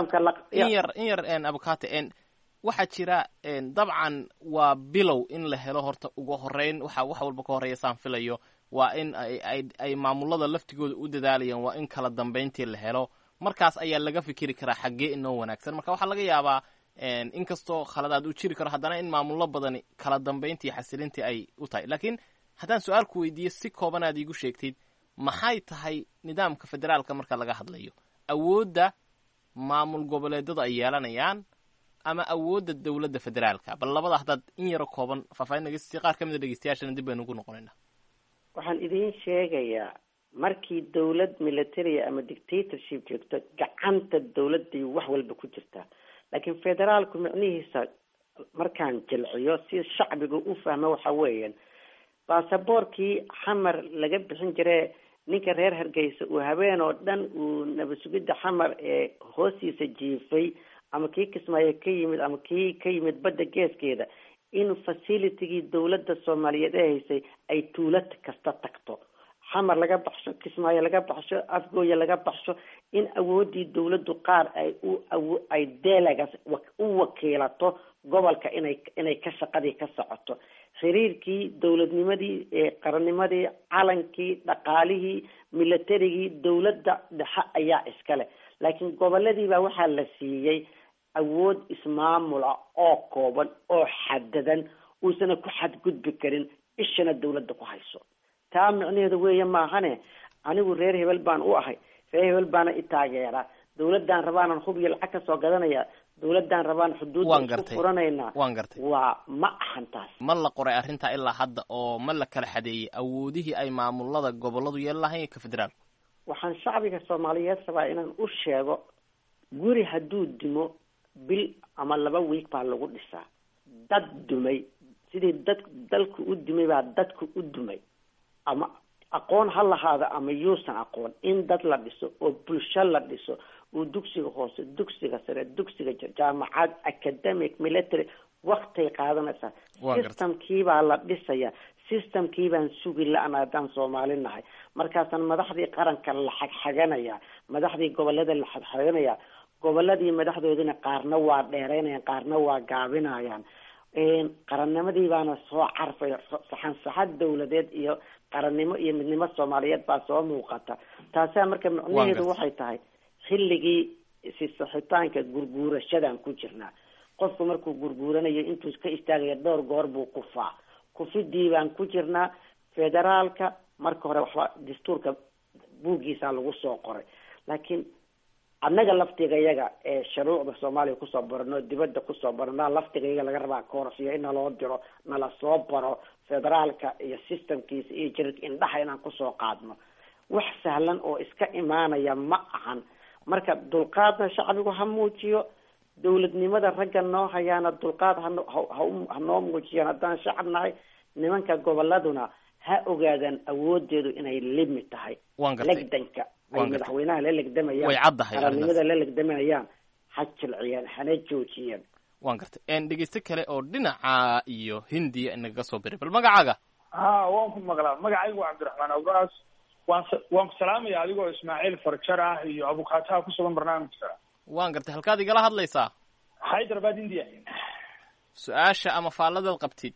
[SPEAKER 12] yar Abukaate, waxaa jira dabcan waa bilow in la helo. horta ugu horeyn wax walba ka horeeya saan filayo waa in ay maamulada laftigooda u dadaalayaan, waa in kala dambeyntii la helo. markaas ayaa laga fikiri karaa xaggee inoo wanaagsan. marka waxaa laga yaabaa inkastoo khaladaad uu jiri karo, haddana in maamulo badani kala dambeyntii xasilintii ay u tahay. laakiin haddaan su-aal ku weydiiyo si kooban aad iigu sheegtid, maxay tahay nidaamka federaalka marka laga hadlayo? awoodda maamul goboleedadu ay yeelanayaan ama awoodda dawladda federaalka? bal labada haddaad in yaro kooban faahfaahin naga siisay, qaar ka mid a dhegeystayaashana dib baynu ugu noqonaynaa.
[SPEAKER 13] waxaan idiin sheegayaa, markii dawlad military ama dictatorship joogto, gacanta dawladday wax walba ku jirtaa. laakiin federaalku micnihiisa markaan jilciyo si shacbiga u fahmo waxa weeyaan baasaboorkii xamar laga bixin jire ninka reer Hargeysa uu habeen oo dhan uu nabad sugidda xamar ee hoostiisa jiifay ama kii Kismaayo ka yimid ama kii ka yimid badda geeskeeda in facilitygii dawladda Soomaaliyeed ay haysay ay tuulad kasta tagto xamar laga baxsho Kismaayo laga baxsho Afgooya laga baxsho in awoodii dawladdu qaar ay delegas u wakiilato gobolka inay ka shaqadii ka socoto xiriirkii dawladnimadii qarannimadii calankii dhaqaalihii militarigii dawladda dhexe ayaa iskale laakiin goboladii baa waxaa la siiyey awood ismaamula oo kooban oo xadadan uusan ku xadgudbi karin ishana dawladda ku hayso taa macnaheedu weeye maahane anigu reer hebel baan u ahay reer hebel baana i taageera dawladdan rabaan hub iyo lacag ka soo gadanaya dawladdan rabaan xuduudda ku furanayna waa ma ahan taas
[SPEAKER 12] ma la qoray arrinta ilaa hadda oo ma la kala xadeeyay awoodihii ay maamulada goboladu yeelahayn ka federaal
[SPEAKER 13] waxaan shacbiga Soomaaliyeed sabaa inaan u sheego guri hadduu dimo bil ama 2 week baa lagu dhisaa dad dumay sidii dalku u dumay baa dadku u dumay ama aqoon ha lahaada ama yuusan aqoon in dad la dhiso oo bulsho la dhiso oo dugsiga hoose dugsiga sare dugsiga jaamacad academic military waqti qaadanaysa systemkii baa la dhisaya systemkii baan sugi la'aadaan Soomaalinahay markaasan madaxdii qaranka la xagxaganaya madaxdii gobolada la xagxaganaya goboladii madaxdoodina qaarna waa dheereynayaan qaarna waa gaabinayaan qarannimadii baana soo carfay saxan dawladeed iyo qarannimo iyo midnimo Soomaaliyeed baa soo muuqata taasi marka macnaheedu waxay tahay xilligii si saxitaanka gurguurashadan ku jirnaa qofku markuu gurguuranayo intuu iska istaagayo dhowr goor buu kufaa kufidii baan ku jirnaa federaalka marka hore waxba dastuurka buugiisa lagu soo qoray laakiin annaga laftigayaga ee shuruucda Soomaaliya ku soo barno dibadda ku soo barno laftigayaga laga rabaa koorsiyo in loo diro nala soo baro federaalka iyo systemkiisa iyo jirka indhaha inaan ku soo qaadno wax sahlan oo iska imaanaya ma ahan marka dulqaadna shacbigu ha muujiyo dawladnimada ragga noo hayaana dulqaad ha noo muujiyaan haddaan shacabnahay nimanka goboladuna ha ogaadaan awoodeedu inay limit tahay legdanka ay madaxweynaha la legdamayaan qarannimada la legdamayaan ha jilciyaan hana joojiyaan
[SPEAKER 12] waan gartay dhegeyste kale oo dhinaca iyo hindiya inaga soo biray bal magacaaga
[SPEAKER 15] waan ku maqlaa magacaygu waa Cabdiraxmaan Awgaas waan ku salaamaya adigoo Ismaaciil Farjar ah iyo abukaataha ku sugan barnaamijka
[SPEAKER 12] waan gartay halkaad igala hadlaysaa
[SPEAKER 15] Hyderabad India
[SPEAKER 12] su-aasha ama faalladaad qabtid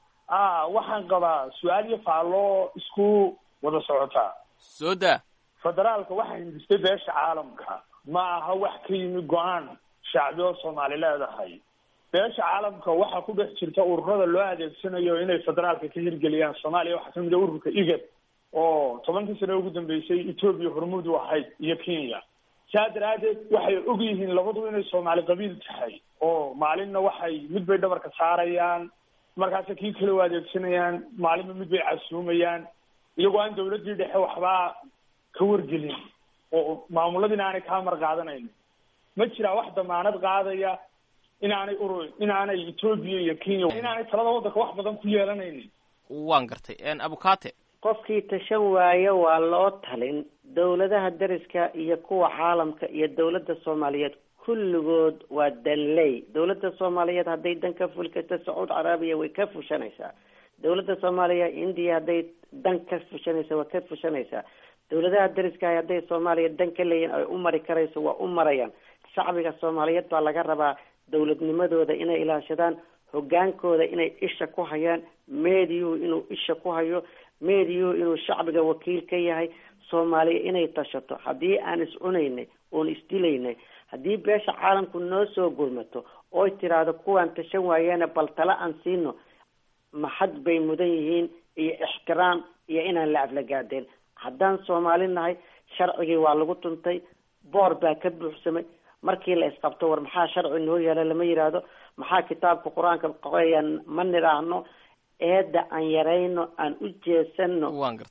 [SPEAKER 15] waxaan qabaa su-aal iyo faallo isku wada socotaa
[SPEAKER 12] soo daa
[SPEAKER 15] federaalka waxaa hindistay beesha caalamka ma aha wax ka yimi go-aan shacbi oo Soomaali leedahay beesha caalamka waxaa ku dhex jirta ururada loo adeegsanayo inay federaalka ka hirgeliyaan Soomaaliya waxaa kamid ah ururka IGAD oo 10 sano ugu dambeysay Ethiopia hormuud u ahayd iyo Kenya saadaradeed waxay og yihiin labadu inay Soomaali qabiil tahay oo maalinna waxay mid bay dhabarka saarayaan markaas kii kale u adeegsanayaan maalinba mid bay casuumayaan iyagoo aan dawladii dhexe waxba ka wargelin oo maamuladina aanay ka mar qaadanayn ma jira wax damaanad qaadaya inaanay Ethiopia iyo Kenya inaanay talada waddanka wax badan ku yeelanaynin
[SPEAKER 12] waan gartay abukaate
[SPEAKER 13] qofkii tashan waayo waa loo talin dawladaha dariska iyo kuwa caalamka iyo dawladda Soomaaliyeed kulligood waa danley dawladda Soomaaliyeed hadday dan ka fulkata Sacuud Carabiya way ka fushanaysaa dawladda Soomaaliya India hadday dan ka fushanaysaa waa ka fushanaysaa dawladaha dariska hadday Soomaaliya dan ka leeyihiin ay u mari karayso waa u marayaan shacbiga Soomaaliyeed baa laga rabaa dawladnimadooda inay ilaashadaan hogaankooda inay isha ku hayaan meediyuhu inuu isha ku hayo meediyuhu inuu shacbiga wakiil ka yahay Soomaaliya inay tashato haddii aan iscunaynay oon isdilaynay haddii beesha caalamku noo soo gurmato oo tiraahdo kuwaan tashan waayeena bal tala aan siino maxad bay mudan yihiin iyo ixtiraam iyo inaan la aflagaadeen haddaan Soomaali nahay sharcigii waa lagu tuntay boor baa ka buuxsamay markii la isqabto war maxaa sharci noo yeela lama yiraahdo maxaa kitaabka quraanka qoran ma niraahno eeda aan yarayno aan u jeesano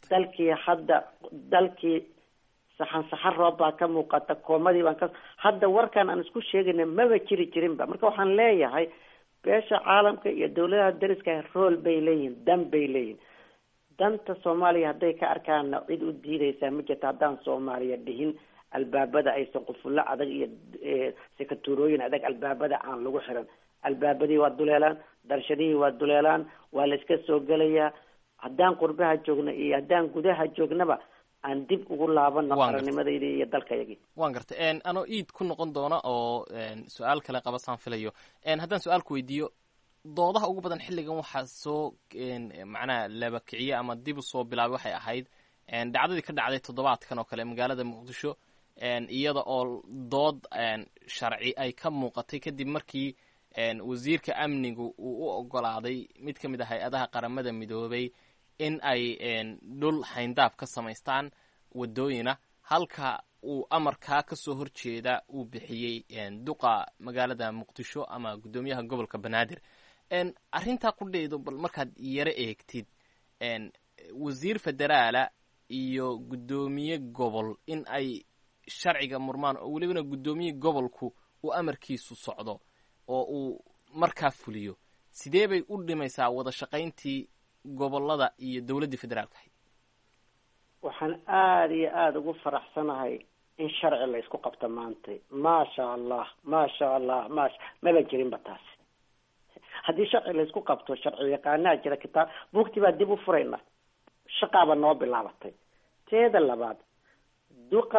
[SPEAKER 13] dalkii saxan roob baa ka muuqata koomadii baan ka hadda warkan aan isku sheegaynay maba jiri jirinba marka waxaan leeyahay beesha caalamka iyo dawladaha dariska rool bay leeyihin, dan bay leeyihin. danta soomaaliya hadday ka arkaanna cid u diidaysaa ma jirto haddaan soomaaliya dhihin albaabada aysan qufullo adag iyo sekaturooyin adag albaabada aan lagu xiran. albaabadii waa duleelaan, darshadihii waa duleelaan, waa la iska soo gelayaa. haddaan qurbaha joogna iyo haddaan gudaha joognaba aan dib ugu laabano qarannimadayda iyo dalkayagii.
[SPEAKER 12] waan gartay anoo iid ku noqon doona oo su-aal kale qabasaan filayo. haddaan su-aalku weydiiyo, doodaha ugu badan xilligan waxaa soo macnaha laba kiciye ama dib u soo bilaabay waxay ahayd dhacdadii ka dhacday toddobaadkan oo kale magaalada muqdisho, iyada oo dood sharci ay ka muuqatay kadib markii wasiirka amnigu uu u ogolaaday mid ka mid ah hay-adaha qaramada midoobay in ay dhul hayndaab ka samaystaan wadooyina, halka uu amarkaa kasoo horjeeda uu bixiyey duqa magaalada muqdisho ama guddoomiyaha gobolka banaadir. arrintaa qudheydo bal markaad yaro eegtid, wasiir federaala iyo guddoomiye gobol in ay sharciga murmaan oo welibana guddoomiye gobolku uu amarkiisu socdo oo uu markaa fuliyo, sidee bay u dhimaysaa wada shaqayntii gobolada iyo dawladdii federaalka ahayd?
[SPEAKER 13] waxaan aada iyo aada ugu faraxsanahay in sharci la isku qabto maanta. maasha allah maasha allah maba jirinba taasi. haddii sharci la isku qabto, sharci yaqaanaa jira, kitaab buugtii baa dib u furayna, shaqaaba noo bilaabatay. teeda labaad, duqa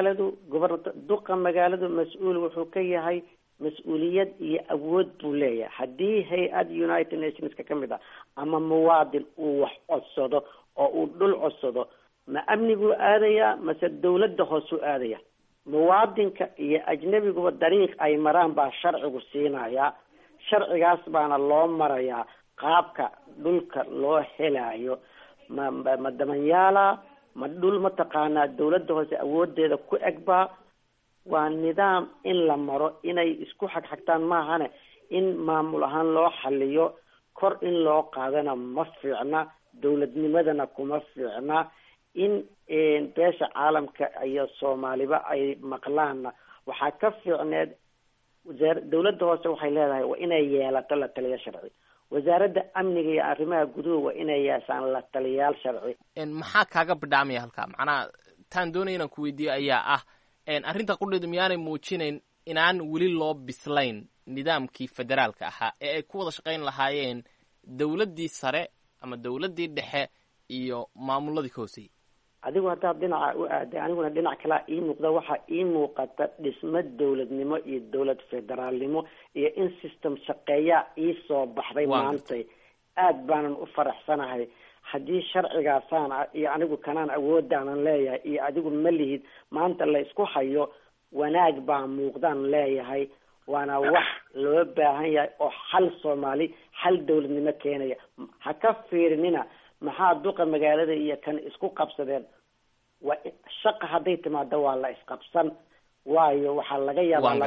[SPEAKER 13] magaaladu mas-uul wuxuu ka yahay mas-uuliyad iyo awood buu leeyahay. haddii hay-ad United Nationska ka mid ah ama muwaadin uu wax codsado oo uu dhul codsado, ma amniguu aadayaa mase dawladda hoosuu aadaya? muwaadinka iyo ajnabiguba dariiq ay maraan baa sharcigu siinayaa. sharcigaas baana loo marayaa qaabka dhulka loo helaayo. ma damanyaala, ma dhul mataqaanaa dawladda hoose awoodeeda ku egbaa? waa nidaam in la maro, inay isku xagxagtaan maahane in maamul ahaan loo xaliyo. kor in loo qaadana ma fiicna, dawladnimadana kuma fiicna. in beesha caalamka iyo soomaaliba ay maqlaanna waxaa ka fiicneed. dawladda hoose waxay leedahay waa inay yeelato la taliya sharci. wasaaradda amniga iyo arrimaha guduhu waa inay yeeshaan la taliyaal sharci.
[SPEAKER 12] maxaa kaaga bidhaamaya halkaa? macnaha taan doonaya inaan ku weydiiyo ayaa ah arrinta qudheedu miyaanay muujinayn inaan weli loo bislayn nidaamkii federaalka ahaa ee ay ku wada shaqayn lahaayeen dawladdii sare ama dawladdii dhexe iyo maamuladii ka hooseeyey?
[SPEAKER 13] adigu haddaad dhinaca u aaday, aniguna dhinac kalea ii muuqda. waxaa ii muuqata dhismo dawladnimo iyo dawlad federaalnimo iyo in system shaqeeyaa ii soo baxday maantay. aad baanan u faraxsanahay. haddii sharcigaasaan iyo anigu kanaan awoodaanan leeyahay iyo adigu ma lihid, maanta la isku hayo, wanaag baa muuqdaan leeyahay. waana wax loo baahan yahay oo xal Soomaali, xal dawladnimo keenaya. ha ka fiirinina maxaa duqa magaalada iyo kan isku qabsadeen. waa shaqa hadday timaado waa la isqabsan, waayo waxaa laga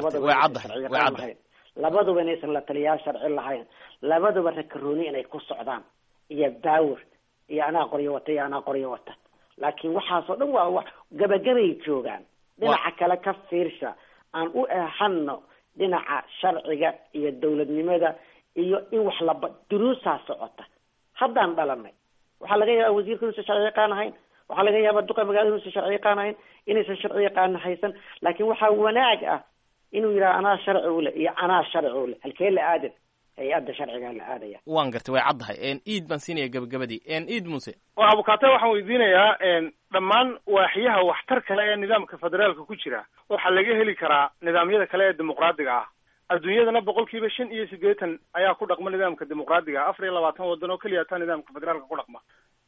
[SPEAKER 13] yaabaa labaduba inaysan la taliyaal sharci lahayn, labaduba rakarooni inay ku socdaan iyo daawir iyo anaa qoryo wata iyo anaa qoryo wata. laakiin waxaasoo dhan waa wax gabagabay joogaan. dhinaca kale ka fiirsha, aan u eexano dhinaca sharciga iyo dawladnimada iyo in wax duruusaa socota. haddaan dhalanay waxaa laga yaabaa wasiirka inuusan sharci yaqaan ahayn, waxaa laga yaabaa duqa magaalada inuusan sharci yaqaan ahayn, inaysan sharci yaqaan haysan. laakiin waxaa wanaag ah inuu yidhaha anaa sharci u leh iyo anaa sharci u leh. halkee la aadan? hay-adda sharcigaa la aadaya. waan
[SPEAKER 12] gartay, way caddahay. iid baan siinaya gabagabadii. iid muse,
[SPEAKER 16] waa abukaate, waxaan weydiinayaa dhammaan waaxyaha waxtar kale ee nidaamka federaalka ku jira waxaa laga heli karaa nidaamyada kale ee dimuqraadiga ah. adduunyadana 85% ayaa ku dhaqma nidaamka dimuqraadiga. 24 wadan oo keliya taa nidaamka federaalka ku dhaqma.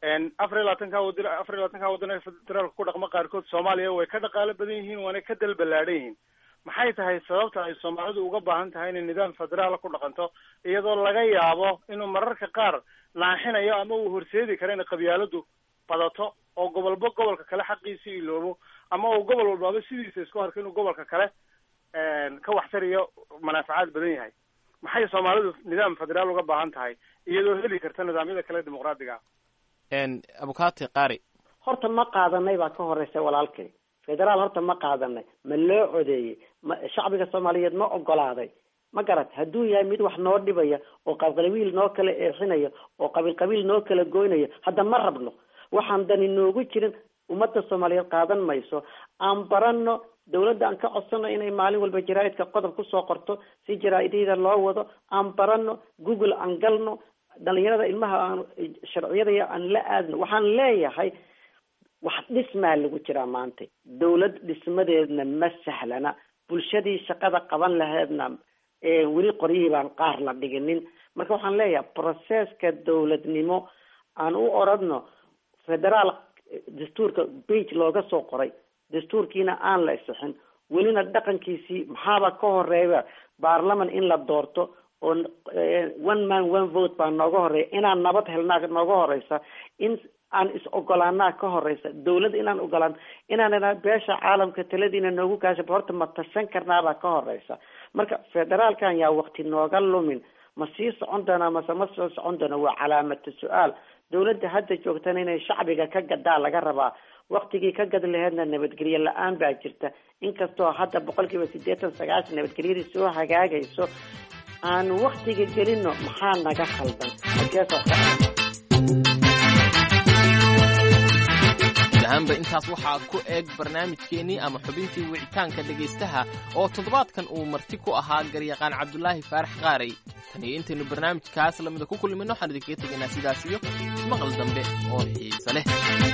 [SPEAKER 16] 24 wadan ee federaalka ku dhaqma qaarkood Soomaaliya way ka dhaqaale badan yihiin, waana ka dal ballaaran yihiin. maxay tahay sababta ay Soomaalidu uga baahan tahay inay nidaam federaal ku dhaqanto, iyadoo laga yaabo inuu mararka qaar laaxinayo ama uu horseedi karo in qabyaaladu badato oo gobolka kale xaqiisa iloobo, ama uu gobol walba sidiisa isku arko inuu gobolka kale ka waxtariyo manaafacaad badan yahay? maxay Soomaalidu nidaam federaal uga baahan tahay iyadoo heli karta nidaamyada kale dimuqraadiga ah?
[SPEAKER 12] abukaate qaari,
[SPEAKER 13] horta ma qaadanay baa ka horeysa walaalkay. federaal horta ma qaadanay, ma loo codeeyey, shacbiga Soomaaliyeed ma ogolaaday ma garat hadduu yahay mid wax noo dhibaya oo qabiil noo kala eexinaya oo qabiil noo kala goynaya hadda ma rabno waxaan dani noogu jirin ummadda Soomaaliyeed qaadan mayso aan barano dawladda aan ka codsano inay maalin walba jaraa'idka qodob ku soo qorto si jaraa'idada loo wado aan barano Google aan galno dhalinyarada ilmaha aan sharciyada aan la aadno waxaan leeyahay wax dhismaa lagu jiraa maanta dawlad dhismadeedna ma sahlana bulshadii shaqada qaban lahaydna weli qoryihii baan qaar la dhiginin marka waxaan leeyahay processka dawladnimo aan u oradno federaal dastuurka page looga soo qoray dastuurkiina aan la isixin welina dhaqankiisii maxaaba ka horeeya baarlaman in la doorto oo one man one vote baa nooga horeeya inaan nabad helnaa nooga horeysa in aan is ogolaanaa ka horeysa dawladda inaan ogolaan inaan beesha caalamka taladiina noogu gaasho horta ma tashan karnaabaa ka horeysa marka federaalkan yaa waqti nooga lumin ma sii socon doonaa mase ma soo socon doona waa calaamatu su-aal dawladda hadda joogtana inay shacbiga ka gadaa laga rabaa waqtigii ka gad laheedna nabadgelyo la-aan baa jirta inkastoo hadda 80-90 nabadgelyadii soo hagaagayso aan waqtiga gelino maxaa naga khaldan
[SPEAKER 12] ahaanba intaas waxaa ku eeg barnaamijkeenii ama xubintii wicitaanka dhegaystaha oo toddobaadkan uu marti ku ahaa garyaqaan cabdulaahi faarax qaarey tan iyo intaynu barnaamijkaas lamida ku kulmino waxaan idinkaga tegaynaa sidaas iyo maqal dambe oo xiise leh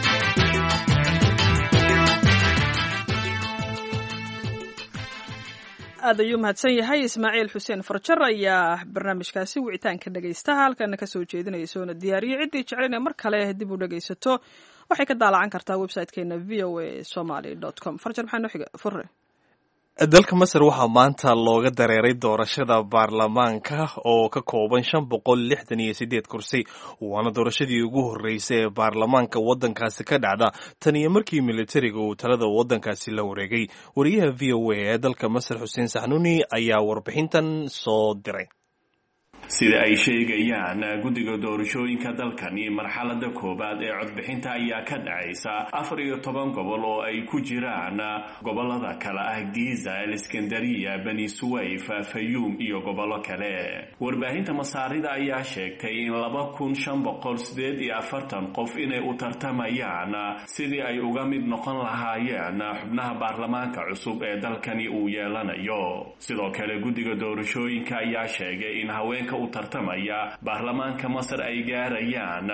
[SPEAKER 2] aad ayuu mahadsan yahay ismaaciil xuseen farjar ayaa barnaamijkaasi wicitaanka dhegaystaha halkana ka soo jeedinaya soona diyaariyay ciddii jeclayna mar kale dib u dhegaysato waxay ka daalacan kartaa website-keena voasomali.com farjar maxaa noo xiga furre
[SPEAKER 1] dalka masar waxaa maanta looga dareeray doorashada baarlamaanka oo ka kooban 568 kursi waana doorashadii ugu horeysay ee baarlamaanka waddankaasi ka dhacda tan iyo markii militariga uu talada waddankaasi la wareegay wariyaha v o a ee dalka masar xuseen saxnuuni ayaa warbixintan soo diray
[SPEAKER 17] sida ay sheegayaan guddiga doorashooyinka dalkani marxalada koobaad ee codbixinta ayaa ka dhacaysa 14 gobol oo ay ku jiraan gobolada kale ah Giza, Iskandariya, Bani Suwayf, Fayum iyo gobolo kale. Warbaahinta Masaarida ayaa sheegtay in 2548 qof inay u tartamayaan sidii ay uga mid noqon lahaayeen xubnaha baarlamaanka cusub ee dalkani uu yeelanayo. Sidoo kale guddiga doorashooyinka ayaa sheegay in haweenka u tartamaya baarlamaanka Masar ay gaarayaan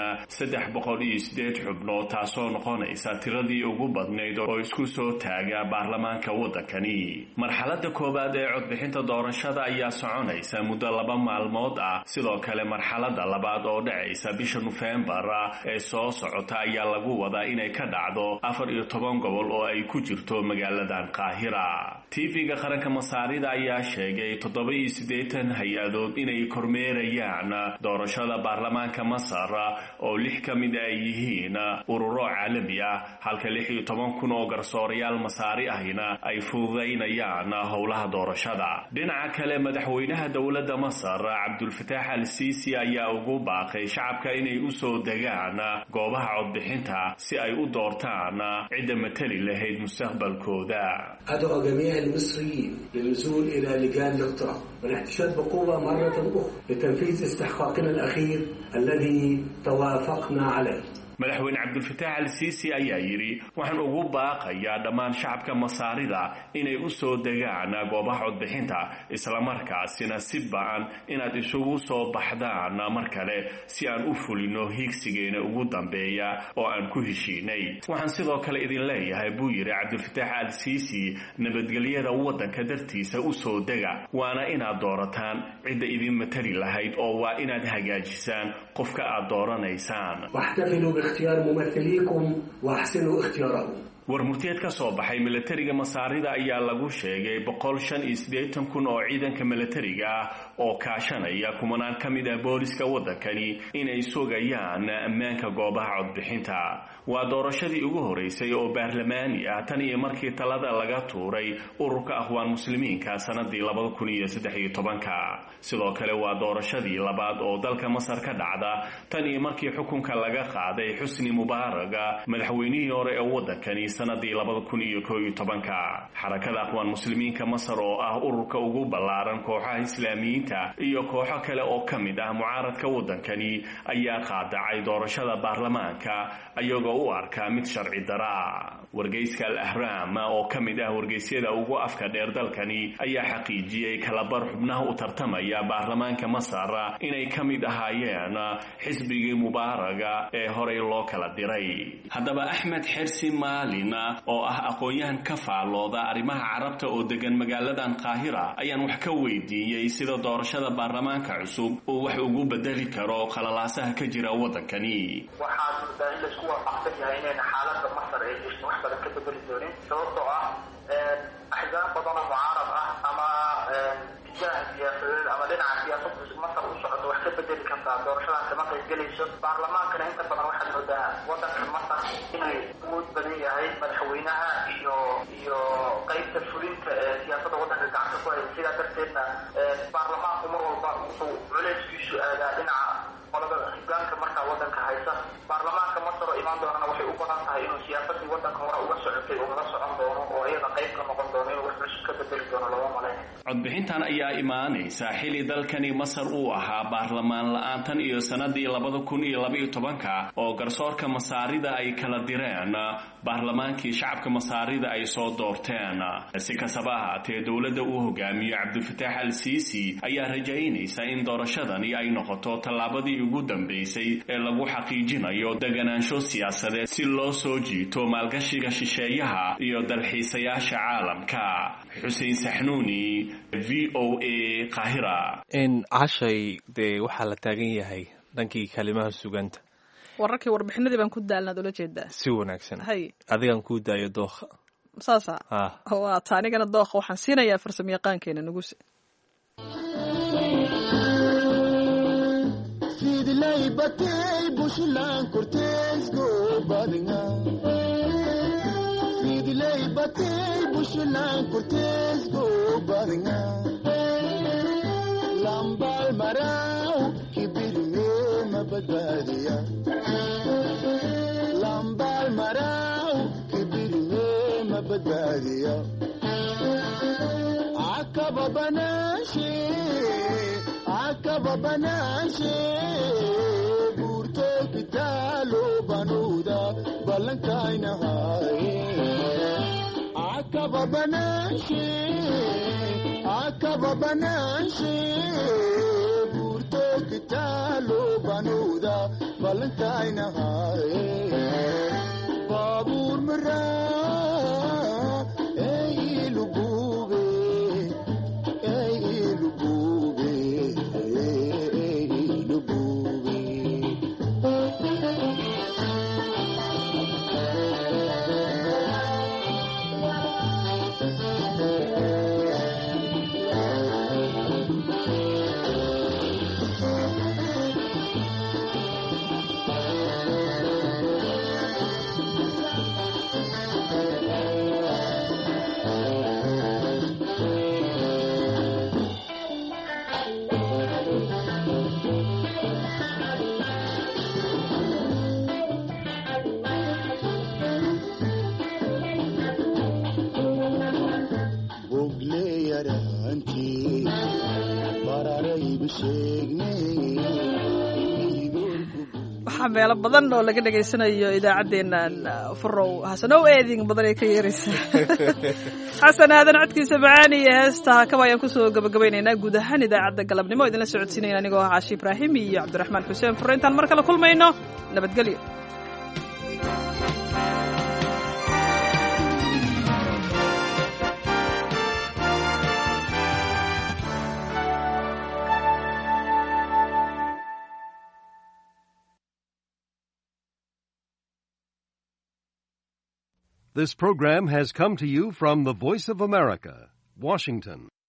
[SPEAKER 17] 308 xubnood taasoo noqonaysa tiradii ugu badnayd oo isku soo taaga baarlamaanka waddankani. Marxaladda koobaad ee codbixinta doorashada ayaa soconaysa muddo 2 maalmood ah. Sidoo kale marxaladda labaad oo dhacaysa bisha November ee soo socota ayaa lagu wadaa inay ka dhacdo 14 gobol oo ay ku jirto magaaladan Qaahira. TV-ga qaranka Masaarida ayaa sheegay 87 hay-adood inay kormeerayaan doorashada baarlamaanka Masar oo 6 ka mid ay yihiin ururo caalami ah halka 16,000 oo garsoorayaal Masaari ahina ay fududeynayaan howlaha doorashada. Dhinaca kale madaxweynaha dawladda Masar Cabdulfataax al-Siisi ayaa ugu baaqay shacabka inay u soo degaan goobaha codbixinta si ay u doortaan cidda matali lahayd mustaqbalkooda.
[SPEAKER 18] أدعو جميع المصريين للنزول إلى لجان الاقتراع والاحتشاد بقوة مرة أخرى لتنفيذ استحقاقنا الأخير الذي توافقنا عليه.
[SPEAKER 17] madaxweyne cabdulfataax al-Siisi ayaa yiri waxaan ugu baaqayaa dhammaan shacabka Masaarida inay u soo degaan goobaha codbixinta isla markaasina si ba'an inaad isugu soo baxdaan mar kale si aan u fulino higsigeena ugu dambeeya oo aan ku heshiinay. Waxaan sidoo kale idin leeyahay buu yiri cabdulfataax al-Siisi nabadgelyada waddanka dartiisa u soo dega waana inaad doorataan cidda idin matali lahayd oo waa inaad hagaajisaan qofka aad dooranaysaan.
[SPEAKER 18] اختيار ممثليكم واحسنوا اختيارهم.
[SPEAKER 17] warmurtiyeed ka soo baxay militariga Masaarida ayaa lagu sheegay 185,000 oo ciidanka militariga ah oo kaashanaya kumanaan ka mid ah booliska waddankani inay sugayaan ammaanka goobaha codbixinta. Waa doorashadii ugu horeysay oo baarlamaani ah tan iyo markii talada laga tuuray ururka Akhwaan Muslimiinka sanadii 2013. Sidoo kale waa doorashadii labaad oo dalka Masar ka dhacda tan iyo markii xukunka laga qaaday Xusni Mubaarak madaxweynihii hore ee waddankani sanadii 2011 xarakada aqwaan muslimiinka Masar oo ah ururka ugu ballaaran kooxaha islaamiyiinta iyo kooxo kale oo kamid ah mucaaradka wadankani ayaa qaadacay doorashada baarlamaanka ayagoo u arka mid sharci dara. wargeyska Al-Ahram oo kamid ah wargeysyada ugu afka dheer dalkani ayaa xaqiijiyay kala bar xubnaha u tartamaya baarlamaanka Masar inay kamid ahaayeen xisbigii Mubaaraga ee horey loo kala diray. haddaba Axmed Xirsi Maalin oo ah aqoonyahan ka faalooda arrimaha carabta oo degan magaaladan Qaahira ayaan wax ka weydiiyay sida doorashada baarlamaanka cusub uu wax ugu bedeli karo qalalaasaha ka jira wadankani.
[SPEAKER 19] waxaa suurta in la isku waafaqsan yahay inay xaaladda Masar ay jirto wax badan ka bedeli doonin sababtoo ah axzaab badan oo mucaarad ah ama tijaah siyaasadeed ama dhinaca siyaasadda Masar u socdo wax ka bedeli kartaa doorashadan kama qaybgelayso. baarlamaankana inta badan waxaad moodaa wadanka Masar inay awood badan yahay madaxweynaha iyo qaybta fulinta ee siyaasadda wadanka gacanta ku haya. sidaa darteedna baarlamaanku mar walba wuxuu culeyskiisu aadaa dhinaca qolada hogaanka markaa wadanka haysa. baarlamaanka Masar oo imaan doonana waxay u badan tahay inuu siyaasadii wadanka hore uga socotay uga socon doono oo iyada qayb ka noqon doono inuu wax cusub ka bedeli doono lama malaynayo.
[SPEAKER 17] codbixintan ayaa imaanaysa xilli dalkani Masar uu ahaa baarlamaan la'aantan iyo sanadii 2012 oo garsoorka Masaarida ay kala direen baarlamaankii shacabka Masaarida ay soo doorteen. si kastaba ahaatee dowladda uu hogaamiyo Cabdulfataax al-Siisi ayaa rajaynaysa in doorashadani ay noqoto tallaabadii ugu dambeysay ee lagu xaqiijinayo deganaansho siyaasadeed si loo soo jiito maalgashiga shisheeyaha iyo dalxiisayaasha caalamka. Xuseen Saxnuuni, VOA, Qaahira.
[SPEAKER 1] cashay dee waxaa la taagan yahay dhankii kalimaha suganta.
[SPEAKER 2] wararkii warbixinadii baan ku daalnaad ula jeedaa.
[SPEAKER 1] si wanaagsan adigaan kuu daayo dooqa.
[SPEAKER 2] saasa waa taa anigana dooqa waxaan siinayaa farsamayaqaankeena Nuguse.
[SPEAKER 20] Fidlay batay bushlan cortez go badinga. Fidlay batay bushlan cortez go badinga. Lambal marau kibirme mabadadiya. Lambal marau kibirme mabadadiya. Akaba banashi akaba banashi burto kitalo banuda balankaina hai. Akaba banashi burto kitalo banuda balankaina hai. Babur mara ei lubube
[SPEAKER 2] waxaa meelo badan oo laga dhegaysanayo idaacaddeennan furow hasanow eeding badan ay ka yeeraysaa. xasan aadan codkiisa macaani iyo heesta kaba ayaan kusoo gabagabaynaynaa guud ahaan idaacadda galabnimo idinla socodsiinayna anigoo ah Caashi Ibraahim iyo Cabdiraxmaan Xuseen Furre. intaan mar kale kulmayno nabadgelyo.
[SPEAKER 21] This program has come to you from the Voice of America, Washington.